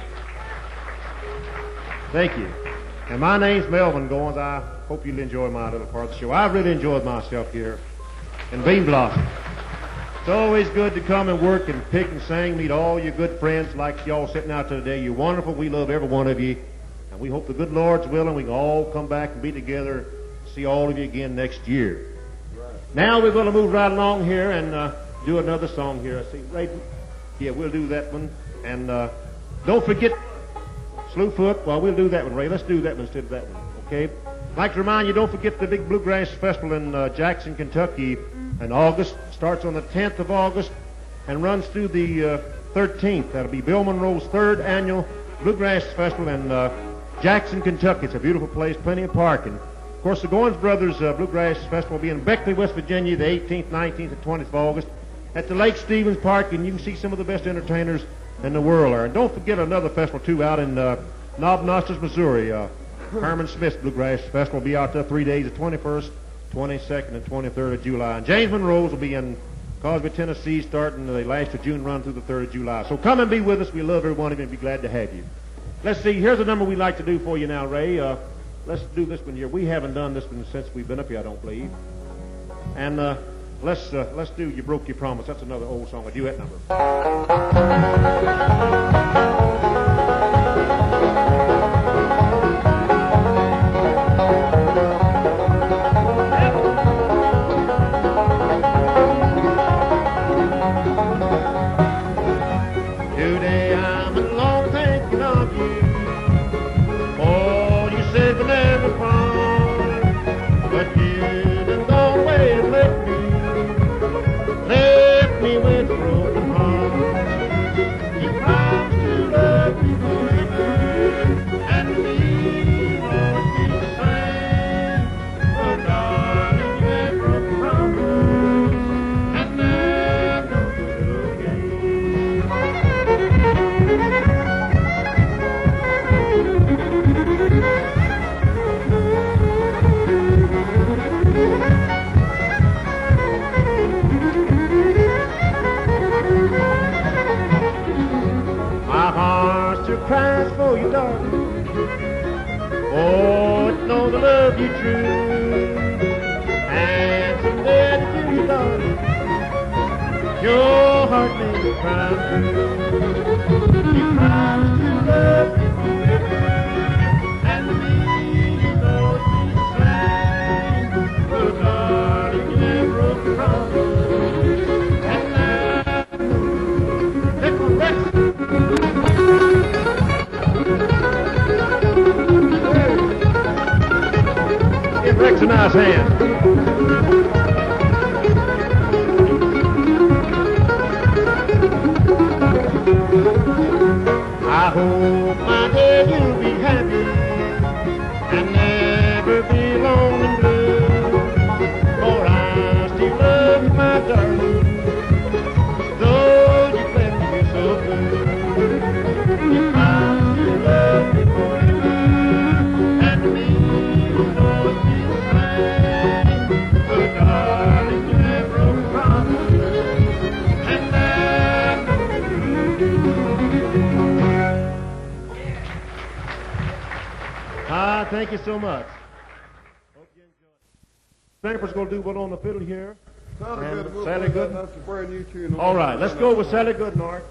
Thank you. And my name's Melvin Goins. I hope you'll enjoy my little part of the show. I've really enjoyed myself here in Bean Blossom. It's always good to come and work and pick and sing, meet all your good friends like y'all sitting out there today. You're wonderful. We love every one of you. And we hope the good Lord's willing we can all come back and be together, see all of you again next year. Now we're going to move right along here and do another song here. I see, Ray, yeah, we'll do that one. And don't forget Slewfoot. Well, we'll do that one, Ray. Let's do that one instead of that one, okay? I'd like to remind you, don't forget the big Bluegrass Festival in Jackson, Kentucky in August. Starts on the 10th of August and runs through the 13th. That'll be Bill Monroe's third annual Bluegrass Festival in Jackson, Kentucky. It's a beautiful place, plenty of parking. Of course, the Goins Brothers Bluegrass Festival will be in Beckley, West Virginia, the 18th, 19th, and 20th of August at the Lake Stevens Park, and you can see some of the best entertainers in the world there. And don't forget another festival, too, out in Knob Nostrils, Missouri. Herman Smith's Bluegrass Festival will be out there 3 days, the 21st, 22nd, and 23rd of July. And James Monroe's will be in Cosby, Tennessee, starting the last of June, run through the 3rd of July. So come and be with us. We love every one of you and be glad to have you. Let's see. Here's a number we'd like to do for you now, Ray. Let's do this one here. We haven't done this one since we've been up here, I don't believe. And let's do You Broke Your Promise. That's another old song, a duet number. Today I'm alone thinking of you. Oh, you said we'll never part, but you done gone away and left me with a broken heart. You promised to love me, baby, and we won't be the same. But darling, you have broken promise, and never will again. know you, darling. Oh, it's known to love you true. And someday to do you, darling, your heart may come true. You promise to love me forever, and to me you know it's been the same. But darling, you never broke the promise. And now, take my breath. Give Rex a nice hand. I hope my day you'll be happy and never be alone and blue. For I still love you, my darling, though you claim to be so blue. You promised to love me forever, and to me you know it's been the same. But darling, you never broke a promise, and I know thank you so much. Hope you enjoy it. Snapper's going to do one on the fiddle here. Sally Gooden. All right, let's go with Sally Gooden, Art.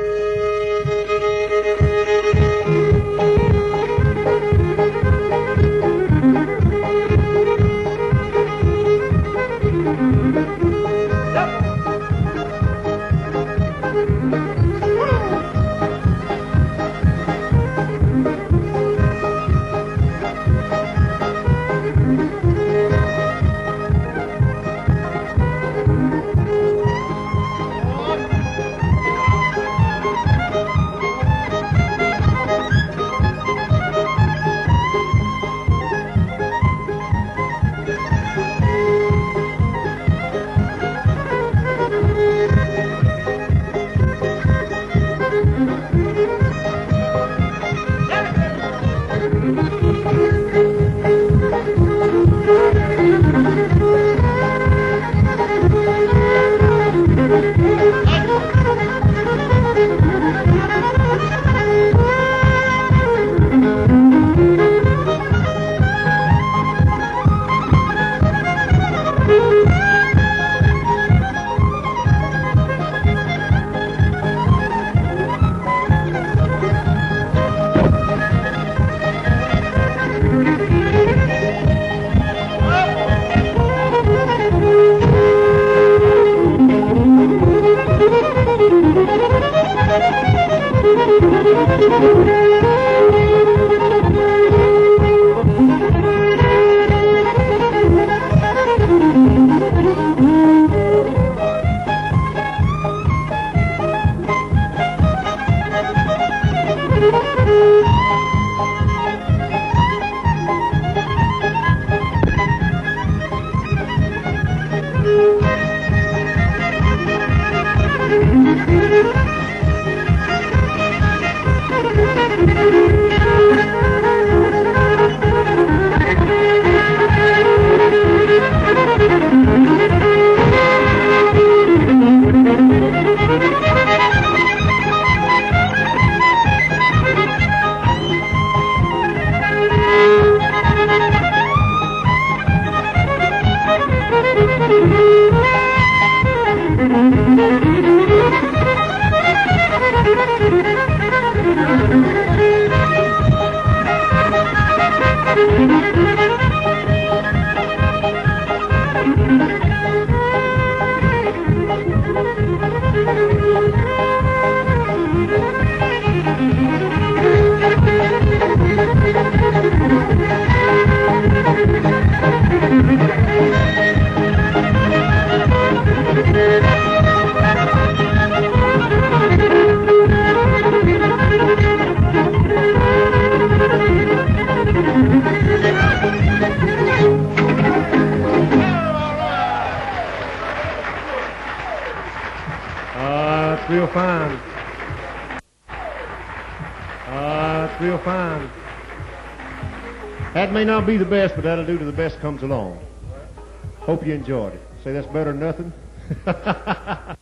That's real fine. That's real fine. That may not be the best, but that'll do to the best comes along. Hope you enjoyed it. Say that's better than nothing.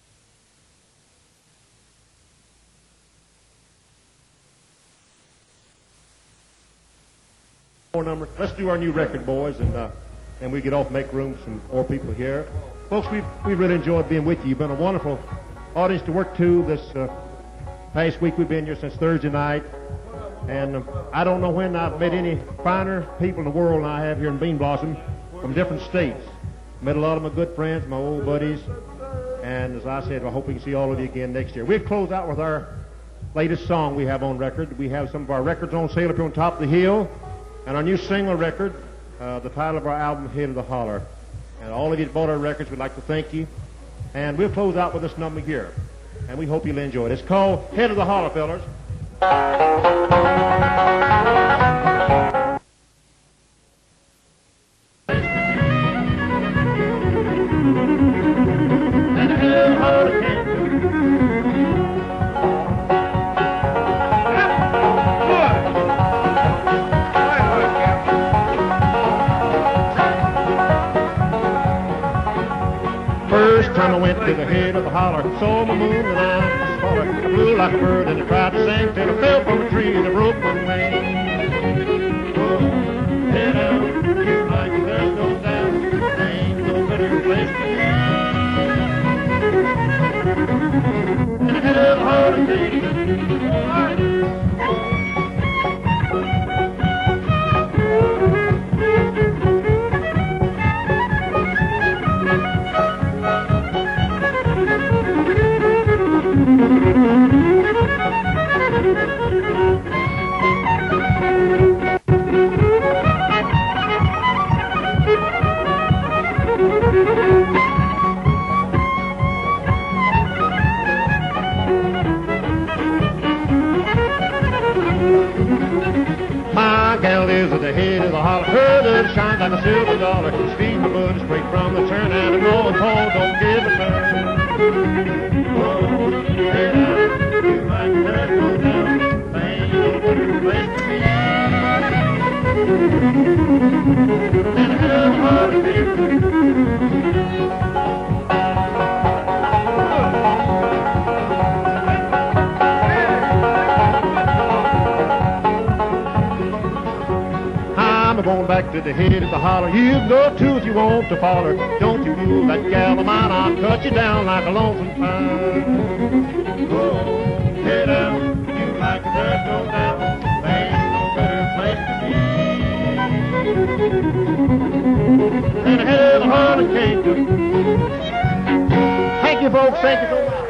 more number. Let's do our new record, boys, and we get off, make room for some more people here. Folks, we really enjoyed being with you. You've been a wonderful audience to work to this past week. We've been here since Thursday night, and I don't know when I've met any finer people in the world than I have here in Bean Blossom from different states. Met a lot of my good friends, my old buddies, and as I said, I hope we can see all of you again next year. We'll close out with our latest song we have on record. We have some of our records on sale up here on top of the hill, and our new single record, the title of our album, Head of the Holler. And all of you that bought our records, we'd like to thank you. And we'll close out with this number here, and we hope you'll enjoy it. It's called Head of the Holler, fellas. First time I went to the head of the holler, saw my moon and I was smaller. I flew like a bird and I tried to sing till I fell from a tree and I broke my wing. Oh, head out, you like the girl goes down, there ain't no better place to be. And the head of the holler came. My gal lives at the head of the holler, her love shines like a silver dollar. Speed my blood straight from the turn, and I know a call don't give a turn. Oh, head out, you like that go down, ain't no better place to be. And I have a heart of beer. I'm going back to the head of the holler. You can go too if you want to follow. Don't you move that gal of mine, I'll cut you down like a lonesome pine. Oh, head out, you like a bird go down. There ain't no better place to be than the head of the holler came to. Thank you, folks. Thank you so much.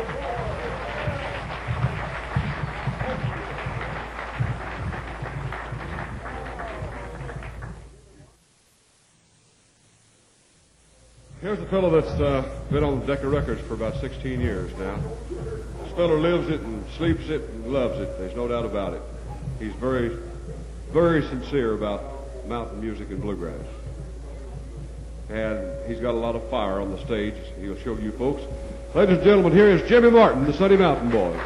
Here's a fellow that's been on Decca Records for about 16 years now. This fellow lives it and sleeps it and loves it. There's no doubt about it. He's very, very sincere about mountain music and bluegrass. And he's got a lot of fire on the stage. He'll show you folks. Ladies and gentlemen, here is Jimmy Martin, the Sunny Mountain Boys.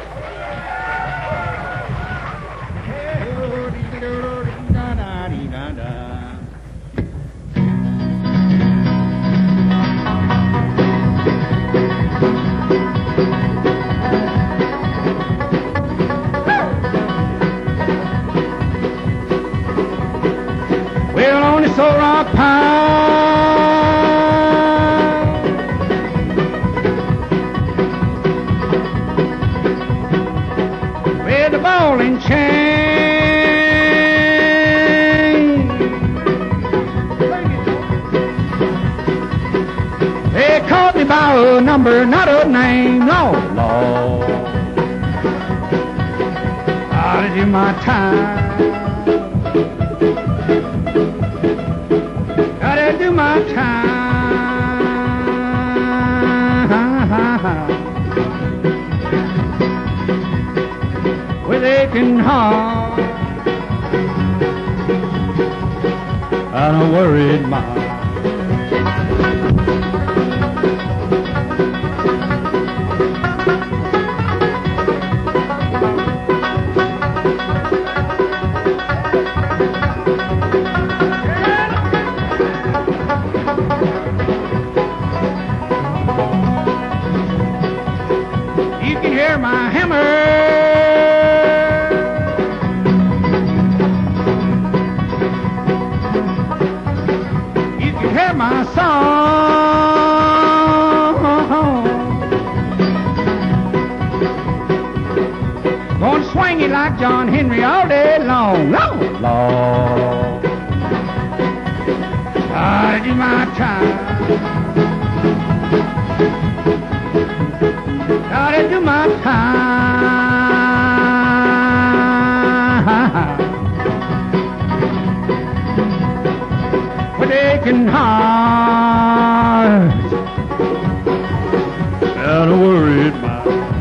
Well, on this old rock pile, with the ball and chain, they called me by a number, not a name. Oh, Lord, I do my time. Gotta do my time with aching heart and a worried mind. My hammer sing it like John Henry all day long. Lord, Lord, I do my time. Gotta do my time. With aching heart and a worried mind.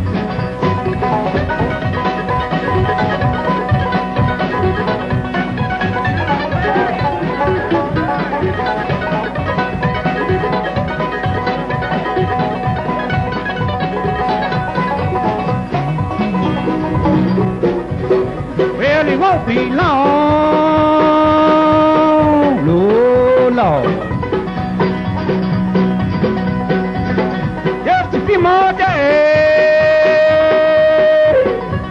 Well, it won't be long, oh Lord. Just a few more days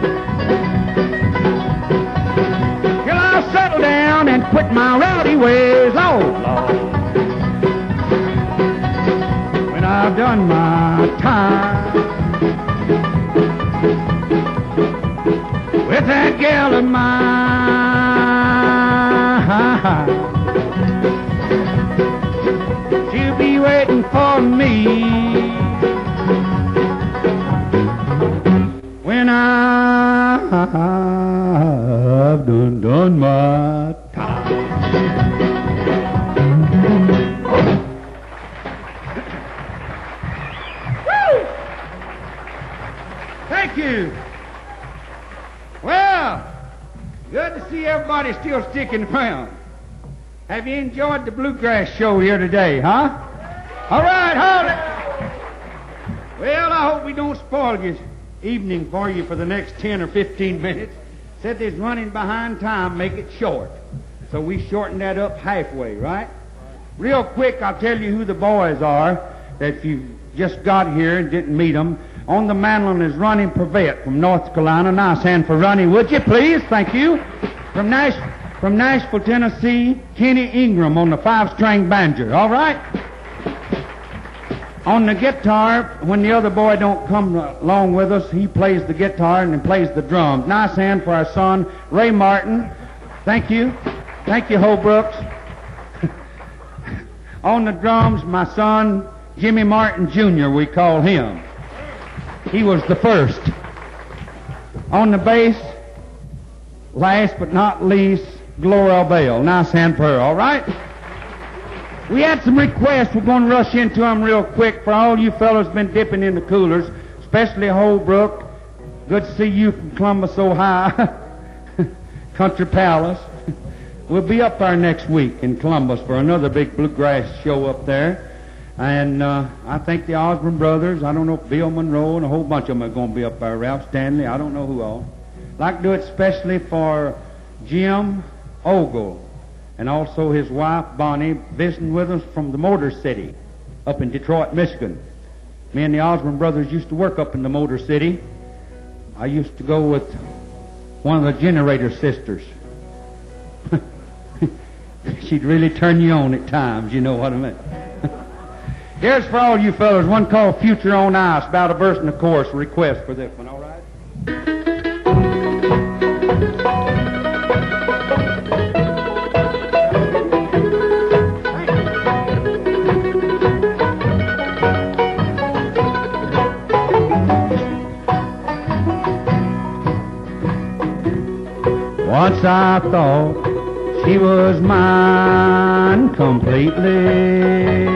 till I'll settle down and quit my rowdy ways, oh Lord. When I've done my time with that gal of mine, she'll be waiting for me when I've done my time. Woo! Thank you. Well, good to see everybody still sticking around. Have you enjoyed the bluegrass show here today, huh? All right, hold it. Well, I hope we don't spoil your evening for you for the next 10 or 15 minutes. Said there's running behind time, make it short. So we shorten that up halfway, right? Real quick, I'll tell you who the boys are that if you just got here and didn't meet them. On the mandolin is Ronnie Purvett from North Carolina. Nice hand for Ronnie, would you, please? Thank you. From Nashville, Tennessee, Kenny Ingram on the 5-string banjo. All right? On the guitar, when the other boy don't come along with us, he plays the guitar and then plays the drums. Nice hand for our son, Ray Martin. Thank you. Thank you, Holbrooks. On the drums, my son, Jimmy Martin Jr., we call him. He was the first. On the bass, last but not least, Gloria Bell. Nice hand for her, all right? We had some requests. We're going to rush into them real quick for all you fellows been dipping in the coolers, especially Holbrook. Good to see you from Columbus, Ohio. Country Palace. We'll be up there next week in Columbus for another big bluegrass show up there. And I think the Osborne brothers, I don't know if Bill Monroe and a whole bunch of them are going to be up there. Ralph Stanley, I don't know who all. I'd like to do it especially for Jim Ogle and also his wife Bonnie visiting with us from the Motor City up in Detroit, Michigan. Me and the Osborne brothers used to work up in the Motor City. I used to go with one of the Generator sisters. She'd really turn you on at times, you know what I mean. Here's for all you fellas, one called Future on Ice, about a verse and a chorus request for this one, all right? Once I thought she was mine completely,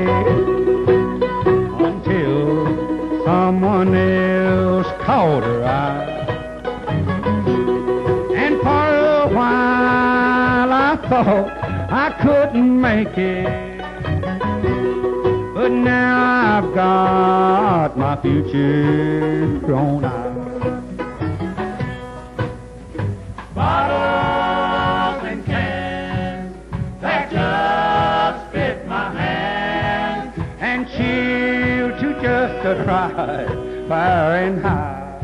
someone else caught her eye, and for a while I thought I couldn't make it, but now I've got my future on ice. Bottles and cans that just fit my hand and chill to just a ride far and high.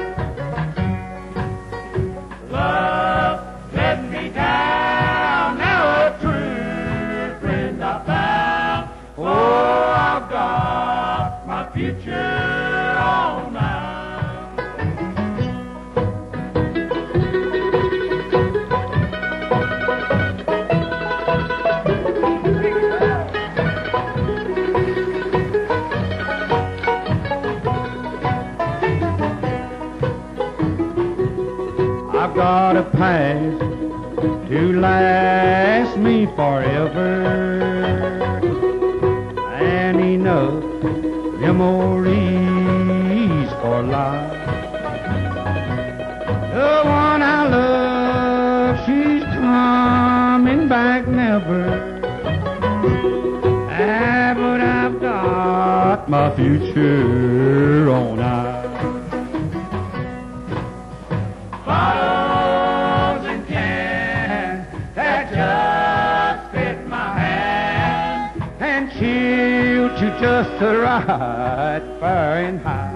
Love let me down, now a true friend I found. Oh, I've got my future on now. I've got a past to last me forever, and enough memories for life. The one I love, she's coming back never. But I've got my future on ice. Bottles and cans that just fit my hand, and chilled to just the right Fahrenheit.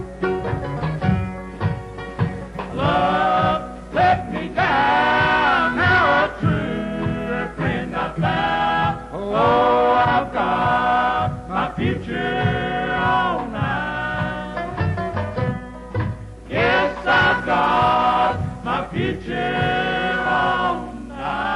Love let me down, now a true friend I found. Oh, I've got my future on ice. Yes, I've got my future on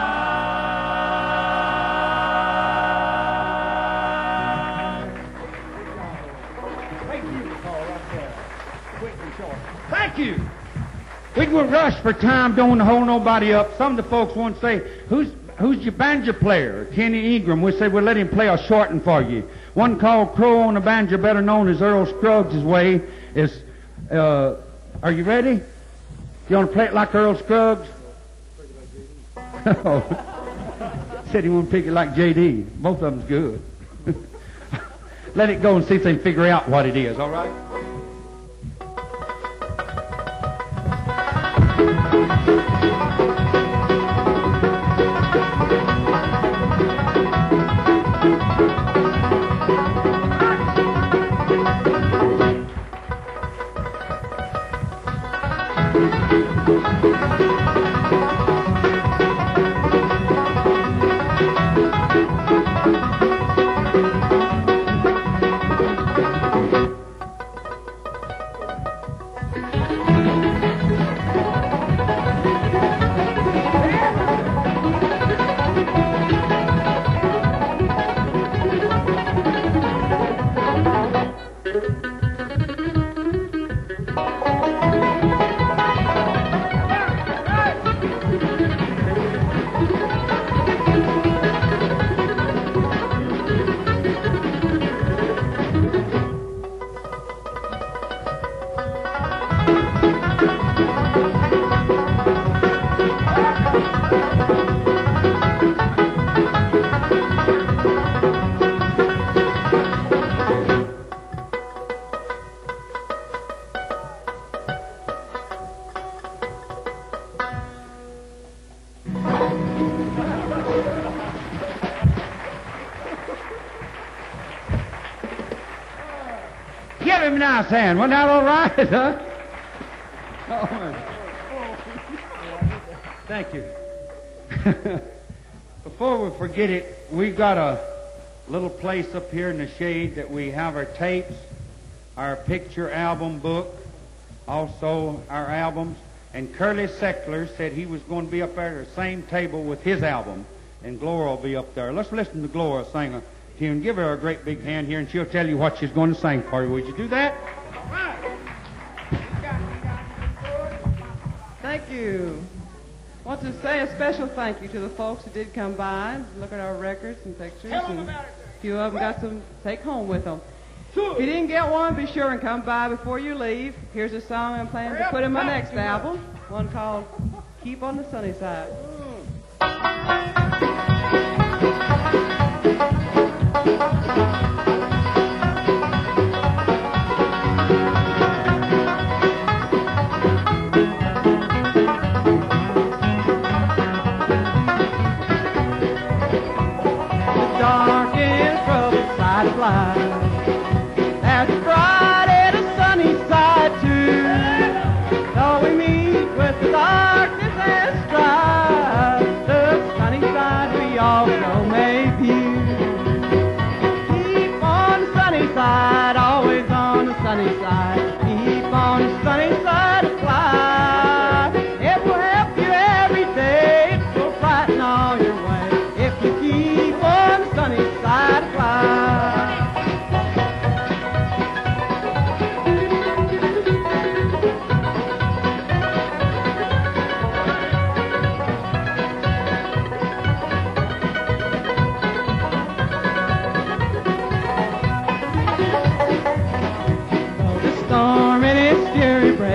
ice. Thank you, Paul, right there. Quick and short. Thank you. We will rush for time, don't want to hold nobody up. Some of the folks want to say, who's your banjo player? Kenny Ingram. We say, we'll let him play a short one for you. One called Crow on the Banjo, better known as Earl Scruggs' way, is, are you ready? You want to play it like Earl Scruggs? Oh. Said he want to pick it like J.D. Both of them's good. Let it go and see if they can figure out what it is, all right? Give him a nice hand. Wasn't that all right, huh? Oh, thank you. Before we forget it, we've got a little place up here in the shade that we have our tapes, our picture album book, also our albums. And Curly Seckler said he was going to be up there at the same table with his album, and Gloria will be up there. Let's listen to Gloria sing a tune. Give her a great big hand here, and she'll tell you what she's going to sing for you. Would you do that? All right. Thank you. I want to say a special thank you to the folks who did come by and look at our records and pictures. And a few of them got some to take home with them. If you didn't get one, be sure and come by before you leave. Here's a song I'm planning to put in my next album, one called Keep on the Sunny Side. The dark and troubled side of life. There's a bright and a sunny side too. Though we meet with the darkness and strife, the sunny side we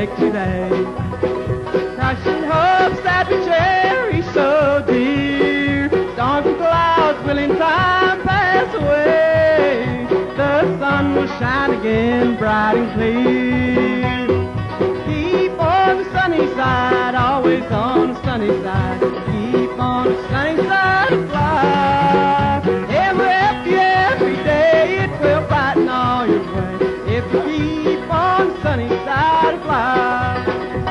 take today. Crushing hopes that we cherish so dear. Storms and clouds will in time pass away. The sun will shine again bright and clear. Keep on the sunny side, always on the sunny side. Keep on the sunny side of life. Every day it will brighten all your way. If you keep on the sunny side of life.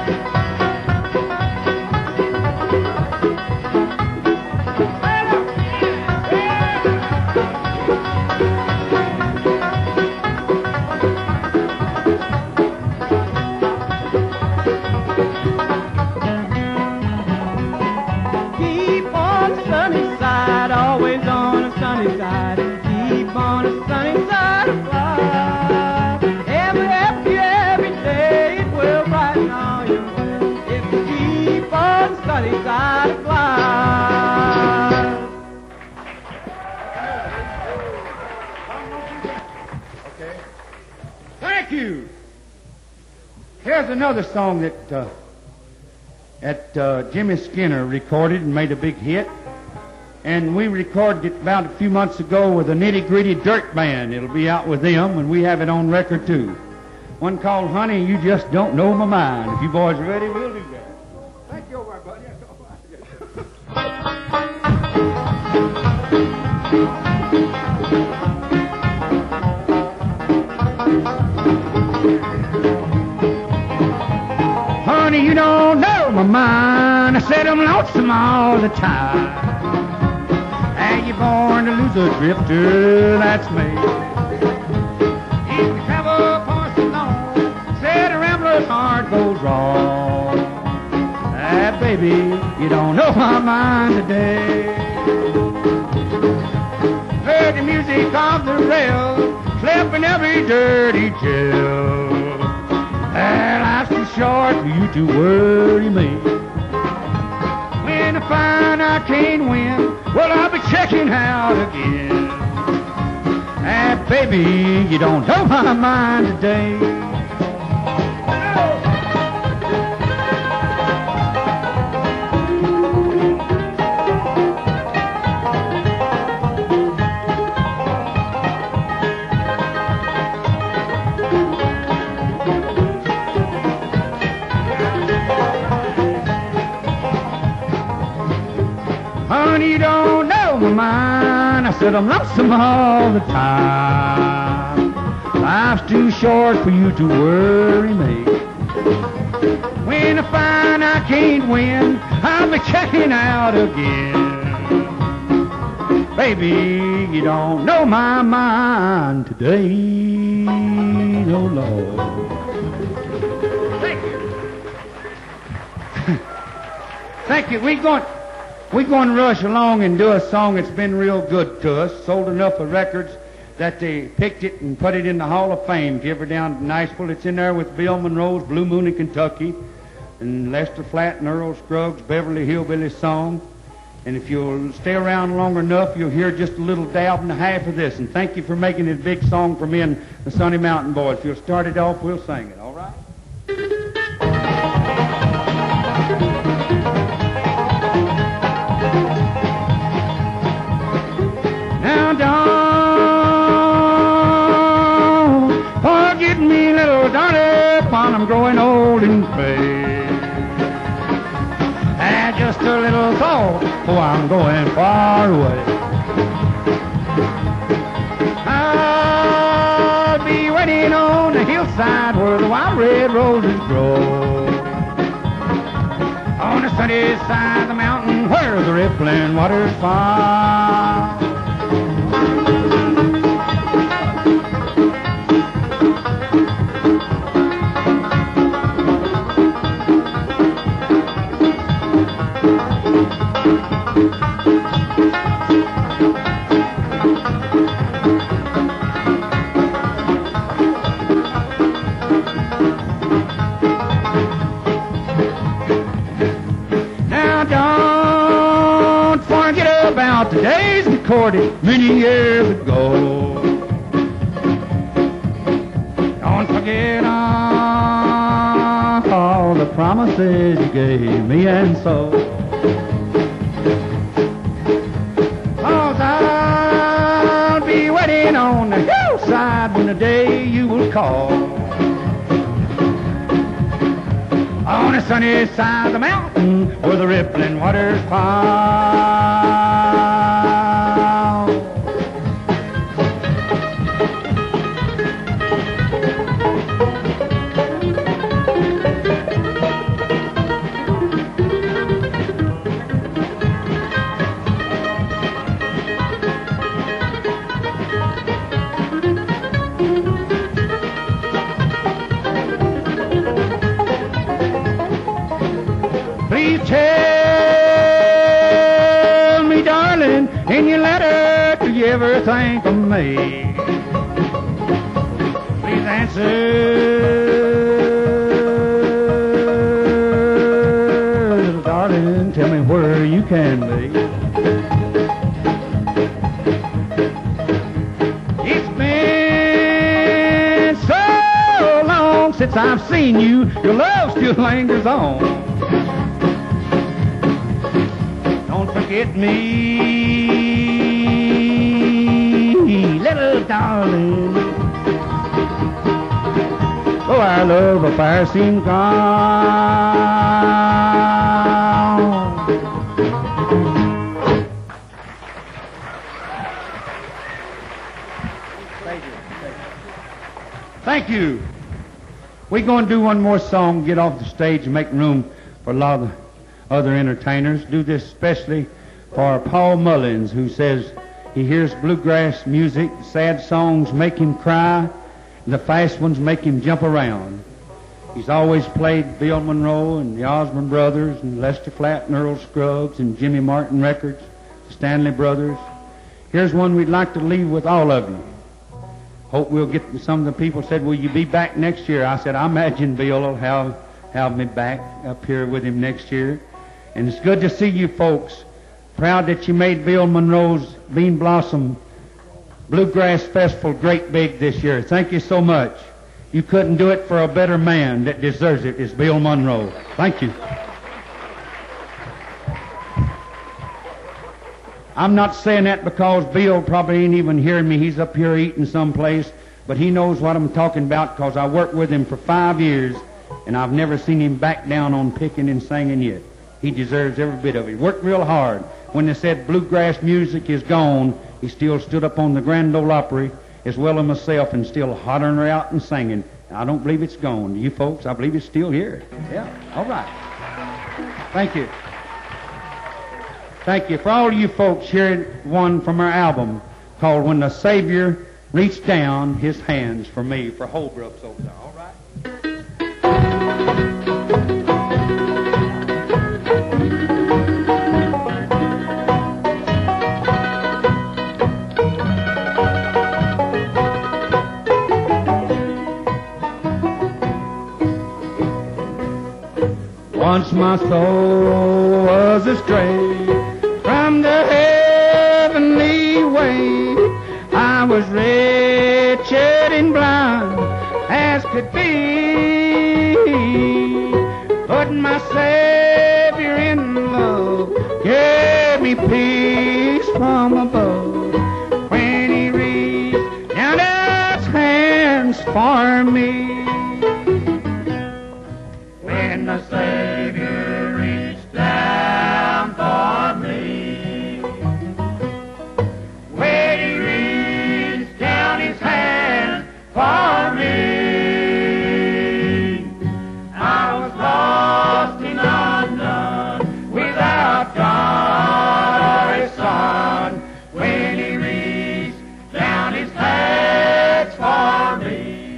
Keep on the sunny side, always on the sunny side. Keep on the sunny side of life. Every day it will brighten all your way. If you keep on the sunny side of life. Thank you. Here's another song that Jimmy Skinner recorded and made a big hit. And we recorded it about a few months ago with the Nitty Gritty Dirt Band. It'll be out with them, and we have it on record too. One called Honey, You Just Don't Know My Mind. If you boys are ready, we'll do that. Thank you, over, buddy. Honey, you don't know my mind. I said I'm lonesome all the time. And you're born to lose a drifter, that's me. If you travel for so long, said a rambler's heart goes wrong. Ah, baby, you don't know my mind today. Heard the music of the rail, slept in every dirty jail. Ah, life's too short for you to worry me. When I find I can't win, well, I'll be checking out again. Ah, baby, you don't know my mind today. Honey, you don't know my mind. I said I'm lonesome all the time. Life's too short for you to worry me. When I find I can't win, I'll be checking out again. Baby, you don't know my mind today. No, Lord. Thank you. Thank you. We're going to rush along and do a song that's been real good to us. Sold enough of records that they picked it and put it in the Hall of Fame. If you're ever down to Niceville, it's in there with Bill Monroe's Blue Moon in Kentucky, and Lester Flatt and Earl Scruggs' Beverly Hillbilly Song. And if you'll stay around long enough, you'll hear just a little dab and a half of this. And thank you for making it a big song for me and the Sunny Mountain Boys. If you'll start it off, we'll sing it, all right? Now don't forget me, little darling, while I'm growing old and gray. And just a little thought, oh, I'm going far away. I'll be waiting on the hillside where the wild red roses grow. On the sunny side of the mountain where the rippling waters fall. The days recorded many years ago. Don't forget promises you gave me, and so. 'Cause I'll be waiting on the hillside when the day you will call. On the sunny side of the mountain where the rippling waters fall. Please tell me, darling, in your letter, do you ever think of me? Please answer, darling, tell me where you can be. It's been so long since I've seen you, your love still lingers on. Forget me, little darling. Oh, our love affair seems gone. Thank you. We're going to do one more song, get off the stage and make room for a lot of other entertainers. Do this especially for Paul Mullins, who says he hears bluegrass music, sad songs make him cry, and the fast ones make him jump around. He's always played Bill Monroe and the Osborne Brothers and Lester Flatt and Earl Scruggs and Jimmy Martin records, Stanley Brothers. Here's one we'd like to leave with all of you. Hope we'll get some of the people said, will you be back next year? I said, I imagine Bill will have me back up here with him next year. And it's good to see you folks. Proud that you made Bill Monroe's Bean Blossom Bluegrass Festival great big this year. Thank you so much. You couldn't do it for a better man that deserves it is Bill Monroe. Thank you. I'm not saying that because Bill probably ain't even hearing me. He's up here eating someplace, but he knows what I'm talking about because I worked with him for 5 years, and I've never seen him back down on picking and singing yet. He deserves every bit of it. He worked real hard. When they said bluegrass music is gone, he still stood up on the Grand Ole Opry as well as myself and still hollering her out and singing. I don't believe it's gone. You folks, I believe it's still here. Yeah, all right. Thank you. Thank you. For all you folks, here's one from our album called When the Savior Reached Down His Hands for Me, for Holbrooks over there. All right? Once my soul was astray from the heavenly way. I was wretched and blind as could be. But my Savior in love gave me peace from above when He reached down His hands for me. When the Savior reached down for me, when He reached down His hand for me, I was lost and undone, without God or His Son, when He reached down His hands for me.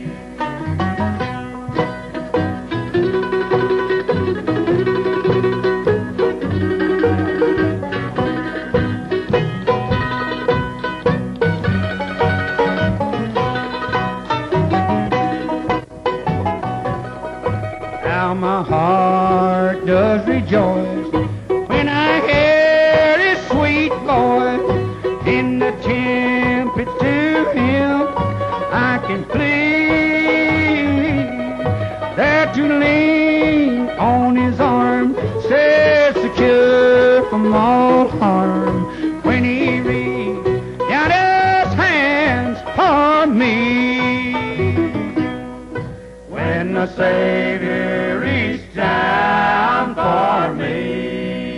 My heart does rejoice when I hear His sweet voice in the temple to Him. I can plead there to lean on his arm, safe, secure from all harm. When he reached down his hands for me, when the Savior reached down for me,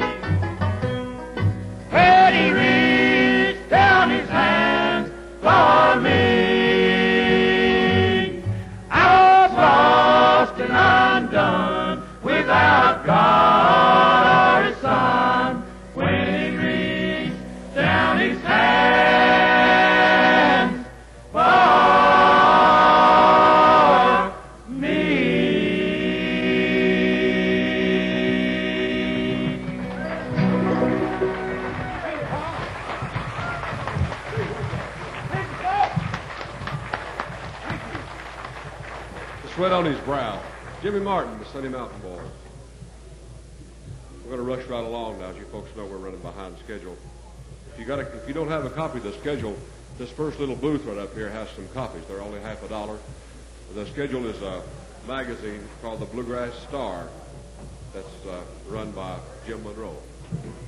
when he reached down his hands for me, I was lost and undone without God or His Son. When He reached down His hands for me. The sweat on his brow. Jimmy Martin, the Sunny Mountain Boys. We're going to rush right along now, as you folks know we're running behind schedule. If you don't have a copy of the schedule, this first little booth right up here has some copies. They're only $50. The schedule is a magazine called the Bluegrass Star that's run by Jim Monroe.